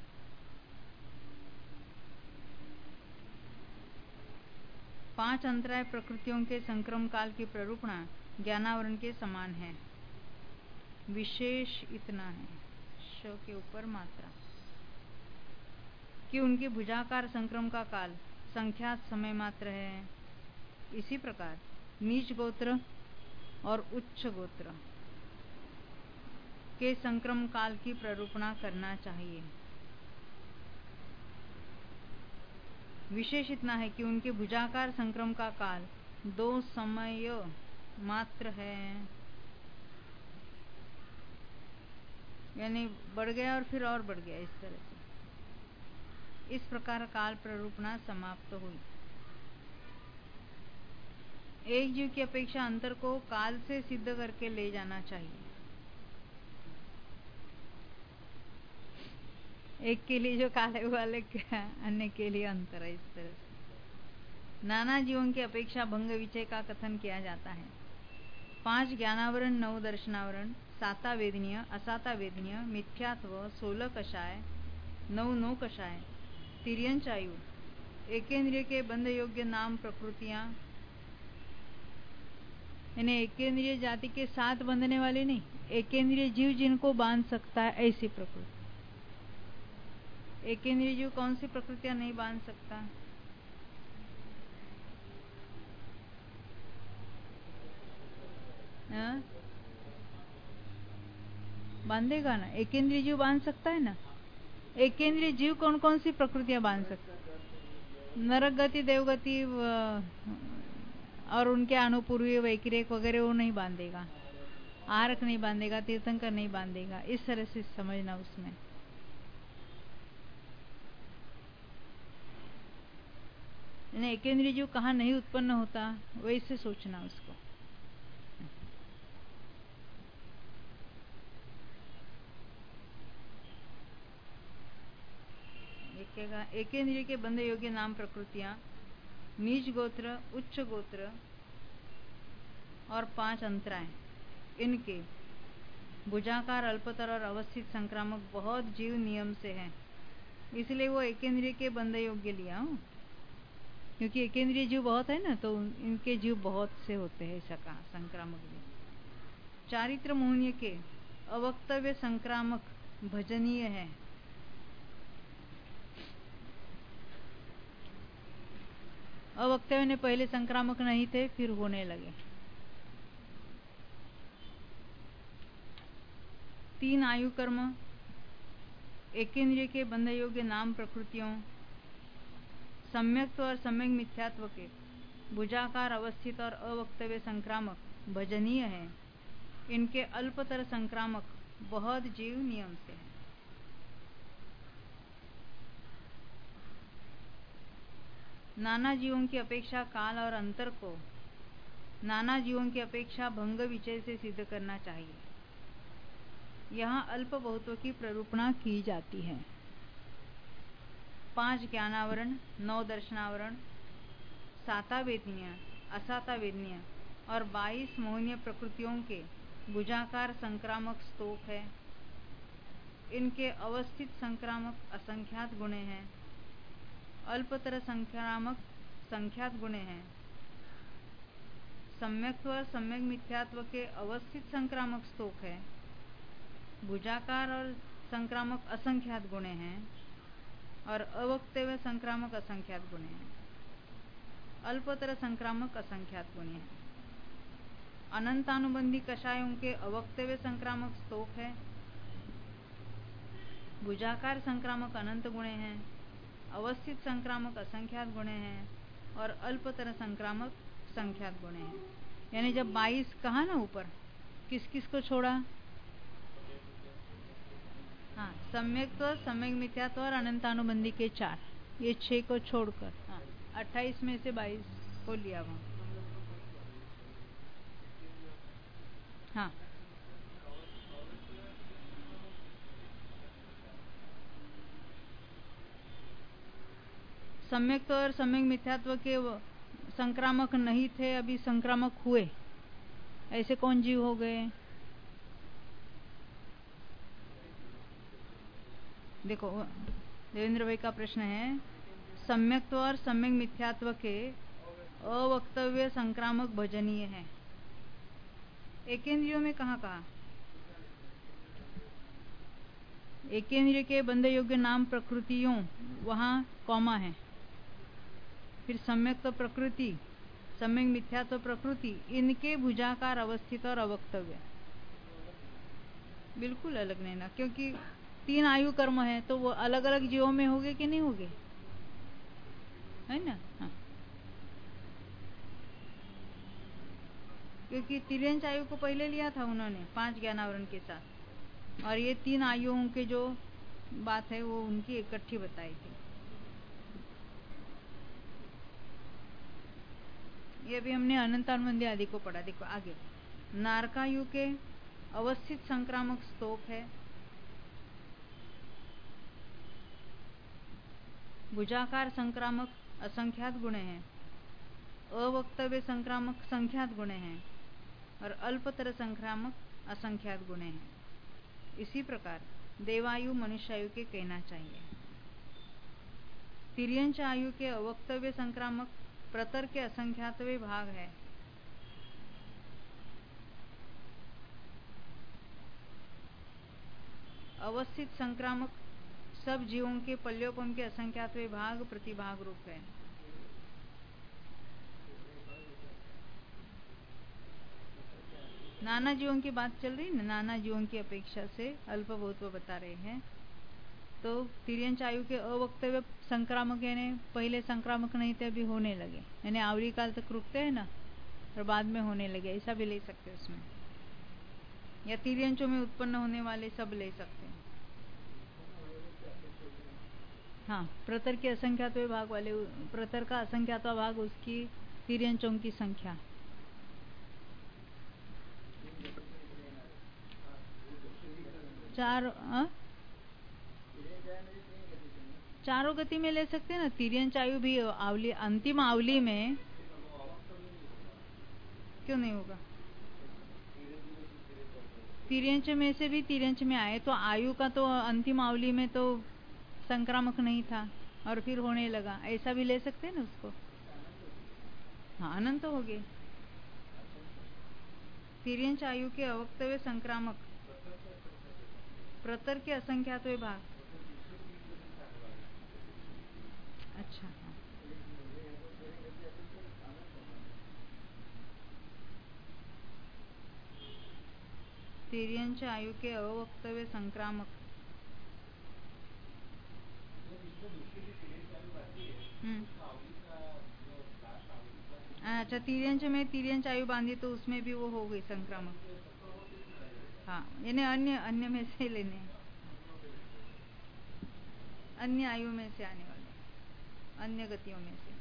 पांच अंतराय प्रकृतियों के संक्रम काल की प्ररूपणा ज्ञानावरण के समान है। विशेष इतना है, श के ऊपर मात्रा, कि उनके भुजाकार संक्रम का काल संख्यात समय मात्र है। इसी प्रकार नीच गोत्र और उच्च गोत्र के संक्रम काल की प्ररूपणा करना चाहिए। विशेष इतना है कि उनके भुजाकार संक्रम का काल 2 समय मात्र है, यानी बढ़ गया और फिर और बढ़ गया। इस तरह से इस प्रकार काल प्ररूपणा समाप्त हुई। एक जीव की अपेक्षा अंतर को काल से सिद्ध करके ले जाना चाहिए। एक के लिए जो काल है वो अलग, अन्य के लिए अंतर है। इस तरह से नाना जीवों की अपेक्षा भंग विचय का कथन किया जाता है। 5 ज्ञानावरण, 9 दर्शनावरण, 7 वेदनीय, असाता वेदनीय, मिथ्यात्व, 16 कषाय, 9 कषाय, तिर्यंचायु, एकेंद्रिय के बंध योग्य नाम प्रकृतियां, यानी एकेंद्रिय जाति के साथ बंधने वाले नहीं, एकेंद्रिय जीव जिनको बांध सकता है ऐसी प्रकृति। एकेंद्रिय जीव कौन सी प्रकृतियां नहीं बांध सकता? बांधेगा ना, एकेंद्रिय जीव बांध सकता है ना। एकेंद्रिय जीव कौन कौन सी प्रकृतियां बांध सकता? नरक गति, देवगति और उनके अनुपूर्वी वैक्रिक वगैरह वो नहीं बांधेगा। आरक नहीं बांधेगा, तीर्थंकर नहीं बांधेगा। इस तरह से समझना उसमें। एकेंद्रिय जीव कहाँ नहीं उत्पन्न होता वैसे सोचना उसको। एकेंद्रिय के बंध योग्य नाम प्रकृतियां नीच गोत्र, उच्च गोत्र और 5 अंतराय, इनके भुजाकार, अल्पतर और अवस्थित संक्रामक बहुत जीव नियम से है, इसलिए वो एकेंद्रिय के बंध योग्य लिया हूं, क्योंकि एकेंद्रिय जीव बहुत है ना, तो इनके जीव बहुत से होते हैं। ऐसा कहा संक्रामक भी। चारित्र मोहनीय के अवक्तव्य संक्रामक भजनीय है। अवक्तव्य ने पहले संक्रामक नहीं थे, फिर होने लगे। 3 आयु कर्म, एकेंद्रिय के बंध योग्य नाम प्रकृतियों, सम्यक्त्व और सम्यक मिथ्यात्व के भुजाकार अवस्थित और अवक्तव्य संक्रामक भजनीय है। इनके अल्पतर संक्रामक बहुत जीव नियम से है। नाना जीवों की अपेक्षा काल और अंतर को नाना जीवों की अपेक्षा भंग विचय से सिद्ध करना चाहिए। यहाँ अल्प बहुत्व की प्ररूपणा की जाती है। 5 ज्ञानावरण, 9 दर्शनावरण, सातावेदनीय, असातावेदनीय और 22 मोहनीय प्रकृतियों के भुजाकार संक्रामक स्तोक है। इनके अवस्थित संक्रामक असंख्यात गुणे हैं। अल्पतर संक्रामक संख्यात गुणे हैं। सम्यक्त्व और सम्यक मिथ्यात्व के अवस्थित संक्रामक स्तोक है। भुजाकार और संक्रामक असंख्यात गुणे हैं और अवक्तव्य संक्रामक असंख्यात गुणे हैं। अल्पतर संक्रामक असंख्यात गुणे हैं। अनंतानुबंधी कषायों के अवक्तव्य संक्रामक स्तोक है। भुजाकार संक्रामक अनंत गुणे हैं। अवस्थित संक्रामक असंख्यात गुणे हैं और अल्पतर संक्रामक संख्यात गुणे हैं। यानी जब 22 कहा ना ऊपर, किस किस को छोड़ा? हाँ, सम्यक्त्व, सम्यक मिथ्यात्व और अनंतानुबंधी के 4, ये 6 को छोड़कर 28 में से 22 को लिया वहाँ। हाँ, सम्यक्त्व और सम्यक मिथ्यात्व के संक्रामक नहीं थे, अभी संक्रामक हुए, ऐसे कौन जीव हो गए? देखो, देवेंद्र भाई का प्रश्न है, सम्यक्त्व और सम्यक मिथ्यात्व के अवक्तव्य संक्रामक भजनीय है। एकेंद्रियों में कहाँ? एकेंद्रिय के बंध योग्य नाम प्रकृतियों, वहाँ कॉमा है। फिर सम्यक्त्व प्रकृति, सम्यक मिथ्यात्व प्रकृति, इनके भुजाकार अवस्थित और अवक्तव्य बिल्कुल अलग नहीं ना, क्योंकि 3 आयु कर्म है, तो वो अलग अलग जीवों में होंगे कि नहीं होंगे, है ना? हाँ, क्योंकि तिर्यंच आयु को पहले लिया था उन्होंने 5 ज्ञानावरण के साथ, और ये 3 आयुओं के जो बात है वो उनकी इकट्ठी बताई थी। ये भी हमने अनंतानुबंधी आदि को पढ़ा। देखो आगे, नारकायु के अवस्थित संक्रामक स्तोक है। भुजाकार संक्रामक असंख्यात गुणे हैं। अवक्तव्य संक्रामक संख्यात गुणे हैं और अल्पतर संक्रामक असंख्यात गुणे हैं। इसी प्रकार देवायु मनुष्यायु के कहना चाहिए। तिर्यंच आयु के अवक्तव्य संक्रामक प्रतर के असंख्यातवे भाग है। अवस्थित संक्रामक सब जीवों के पल्योपम के असंख्यातवे भाग प्रतिभाग रूप है। नाना जीवों की बात चल रही ना, नाना जीवों की अपेक्षा से अल्प बहुत्व बता रहे हैं। तो तिर्यंच आयु के अवक्तव्य संक्रामक यानी पहले संक्रामक नहीं थे, अभी होने लगे, यानी आवरी काल तक रुकते हैं ना, और बाद में होने लगे, ऐसा भी ले सकते हैं उसमें, या तिर्यंचों में उत्पन्न होने वाले सब ले सकते हैं। हाँ, प्रतर के असंख्यातवे भाग वाले, प्रतर का असंख्यातवा भाग उसकी तिर्यंचों की संख्या। चारों गति में ले सकते हैं ना। तिर्यंच आयु भी आवली, अंतिम आवली में क्यों नहीं होगा? तिर्यंच में से भी तिर्यंच में आए तो आयु का तो अंतिम आवली में तो संक्रामक नहीं था और फिर होने लगा, ऐसा भी ले सकते हैं ना उसको। हाँ, अनंत हो गए। तिर्यंच आयु के अवक्तव्य संक्रामक प्रतर के असंख्यातवे भाग। अच्छा, हाँ। तिर्यंच आयु के अवक्तव्य संक्रामक अच्छा, तिर्यंच में तिर्यंच आयु बांधी तो उसमें भी वो हो गई संक्रामक। हाँ, यानी अन्य अन्य में से लेने हैं। अन्य आयु में से आने वाले, अन्य गतियों में से।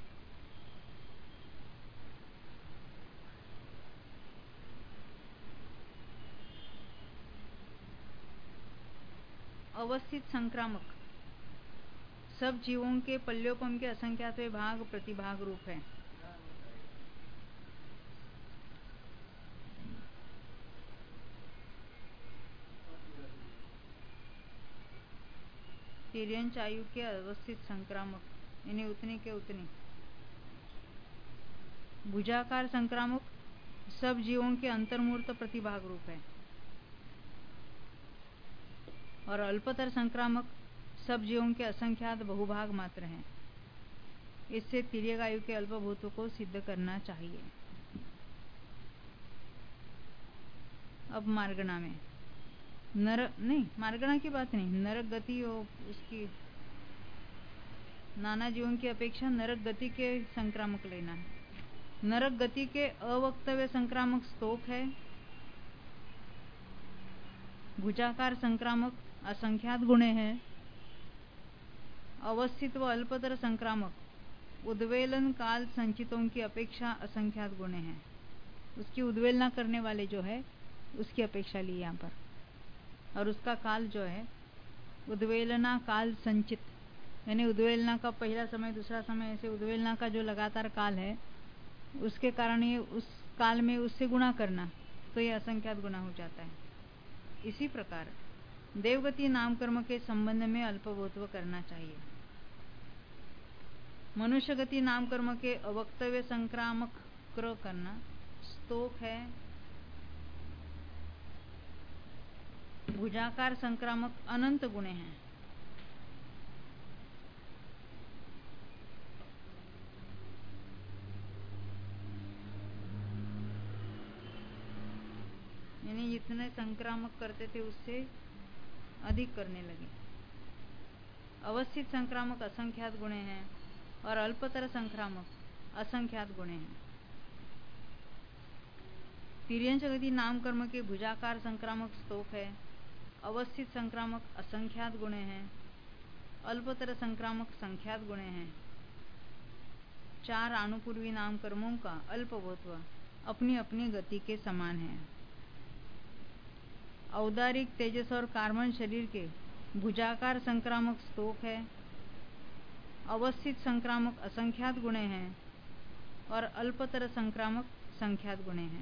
अवस्थित संक्रामक सब जीवों के पल्योपम के असंख्यात भाग प्रतिभाग रूप है। तिर्यंच आयु के अवस्थित संक्रामक यानी उतने के उतने। भुजाकार संक्रामक सब जीवों के अंतर्मूर्त प्रतिभाग रूप है। और अल्पतर संक्रामक सब जीवों के असंख्यात बहुभाग मात्र हैं। इससे तिर्यक आयु के अल्पभूतों को सिद्ध करना चाहिए। अब मार्गणा में नरक नहीं, मार्गणा की बात नहीं, नरक गति और उसकी नाना जीवों की अपेक्षा नरक गति के संक्रामक लेना है। नरक गति के अवक्तव्य संक्रामक स्तोक है। भुजाकार संक्रामक असंख्यात गुणे हैं। अवस्थित व अल्पतर संक्रामक उद्वेलन काल संचितों की अपेक्षा असंख्यात गुणे हैं। उसकी उद्वेलना करने वाले जो है उसकी अपेक्षा ली यहाँ पर। और उसका काल जो है उद्वेलना काल संचित, यानी उद्वेलना का पहला समय दूसरा समय, ऐसे उद्वेलना का जो लगातार काल है उसके कारण ये उस काल में उससे गुणा करना, तो ये असंख्यात गुना हो जाता है। इसी प्रकार देवगति नाम कर्म के संबंध में अल्पभूत्व करना चाहिए। मनुष्य गति नाम कर्म के अवक्तव्य संक्रामक क्र करना स्तोक है। भुजाकार संक्रामक अनंत गुणे हैं। यानी जितने संक्रामक करते थे उससे अधिक करने लगे। अवस्थित संक्रामक असंख्यात गुणे हैं और अल्पतर संक्रामक असंख्यात गुणे हैं। तिर्यंच गति नाम कर्म के भुजाकार संक्रामक स्तोक है। अवस्थित संक्रामक असंख्यात गुणे हैं। अल्पतर संक्रामक संख्यात गुणे हैं। चार अनुपूर्वी नाम कर्मों का अल्पभूत्व अपनी अपनी गति के समान है। औदारिक तेजस और कार्बन शरीर के भुजाकार संक्रामक स्तोक है। अवस्थित संक्रामक असंख्यात गुणे हैं और अल्पतर संक्रामक संख्यात गुणे हैं।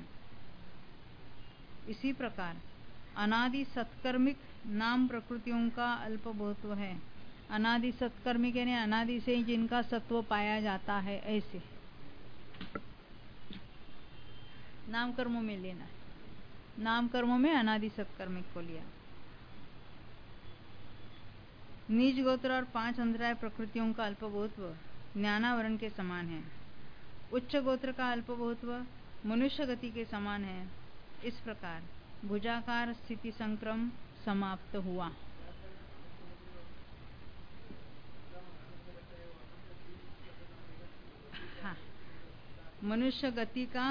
इसी प्रकार अनादि सत्कर्मिक नाम प्रकृतियों का अल्पभूत्व है। अनादि सत्कर्मिक यानी अनादि से जिनका सत्व पाया जाता है, ऐसे नाम कर्मों में लेना है। नाम कर्मों में अनादि सत्कर्मिक को लिया। नीच गोत्र और 5 अंतराय प्रकृतियों का अल्पभूत्व ज्ञानावरण के समान है। उच्च गोत्र का अल्पभूत्व मनुष्य गति के समान है। इस प्रकार भुजाकार स्थिति संक्रम समाप्त हुआ। हाँ, मनुष्य गति का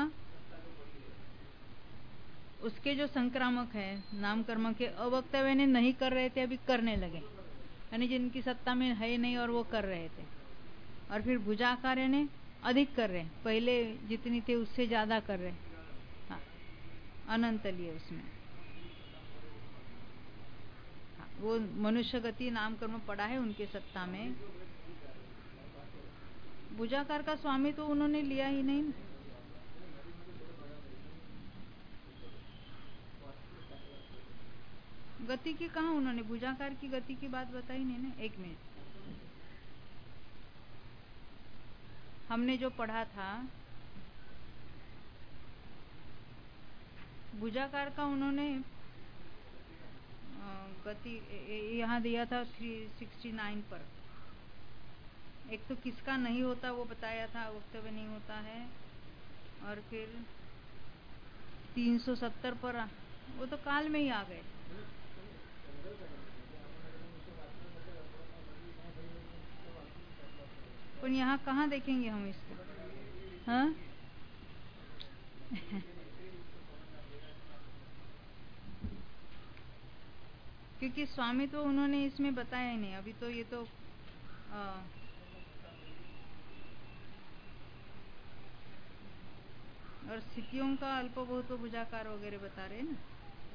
उसके जो संक्रामक है नाम कर्म के अवक्तव्य ने नहीं कर रहे थे, अभी करने लगे, यानी जिनकी सत्ता में है नहीं और वो कर रहे थे। और फिर भुजाकार ने अधिक कर रहे, पहले जितनी थे उससे ज्यादा कर रहे। हाँ, अनंत लिए उसमें। हाँ, वो मनुष्य गति नाम कर्म पड़ा है उनके सत्ता में। भुजाकार का स्वामी तो उन्होंने लिया ही नहीं। गति की कहा उन्होंने, भुजाकार की गति की बात बताई नहीं ना। एक मिनट, हमने जो पढ़ा था भुजाकार का उन्होंने गति यहाँ दिया था 369 पर। एक तो किसका नहीं होता वो बताया था, वक्तव्य नहीं होता है। और फिर 370 पर वो तो काल में ही आ गए। पर यहाँ कहाँ देखेंगे हम इसको? हाँ, क्योंकि स्वामी तो उन्होंने इसमें बताया ही नहीं अभी तो। ये तो और स्थितियों का अल्प बहुत भुजाकार वगैरह बता रहे हैं ना।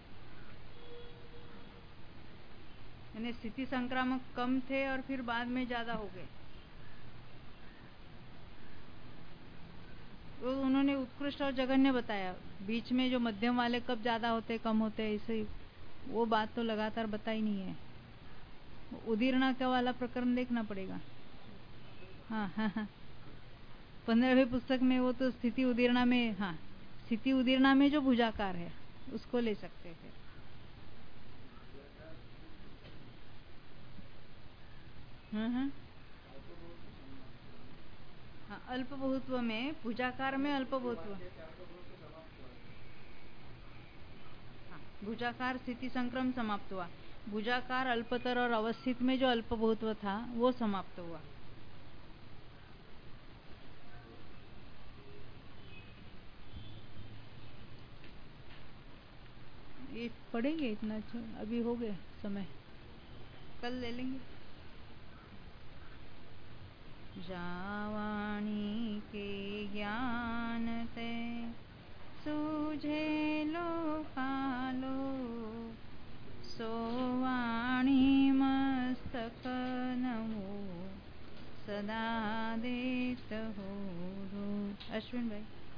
यानी स्थिति संक्रामक कम थे और फिर बाद में ज्यादा हो गए। वो उन्होंने उत्कृष्ट और जघन्य बताया। बीच में जो मध्यम वाले कब ज्यादा होते कम होते ऐसे वो बात तो लगातार बताई नहीं है। उदीर्णा का वाला प्रकरण देखना पड़ेगा। हाँ हाँ हाँ 15वीं पुस्तक में वो तो स्थिति उदीर्णा में। हाँ स्थिति उदीर्णा में जो भुजाकार है उसको ले सकते हैं। हाँ अल्प बहुत्व में भुजाकार में अल्प बहुत्व। हाँ भुजाकार स्थिति संक्रम समाप्त हुआ। भुजाकार अल्पतर और अवस्थित में जो अल्प बहुत्व था वो समाप्त हुआ। ये पढ़ेंगे इतना अच्छा अभी हो गया समय कल ले लेंगे। जावाणी के ज्ञान ते सूझे लोकालो सोवाणी मस्तक नमो सदा देत हो। अश्विन भाई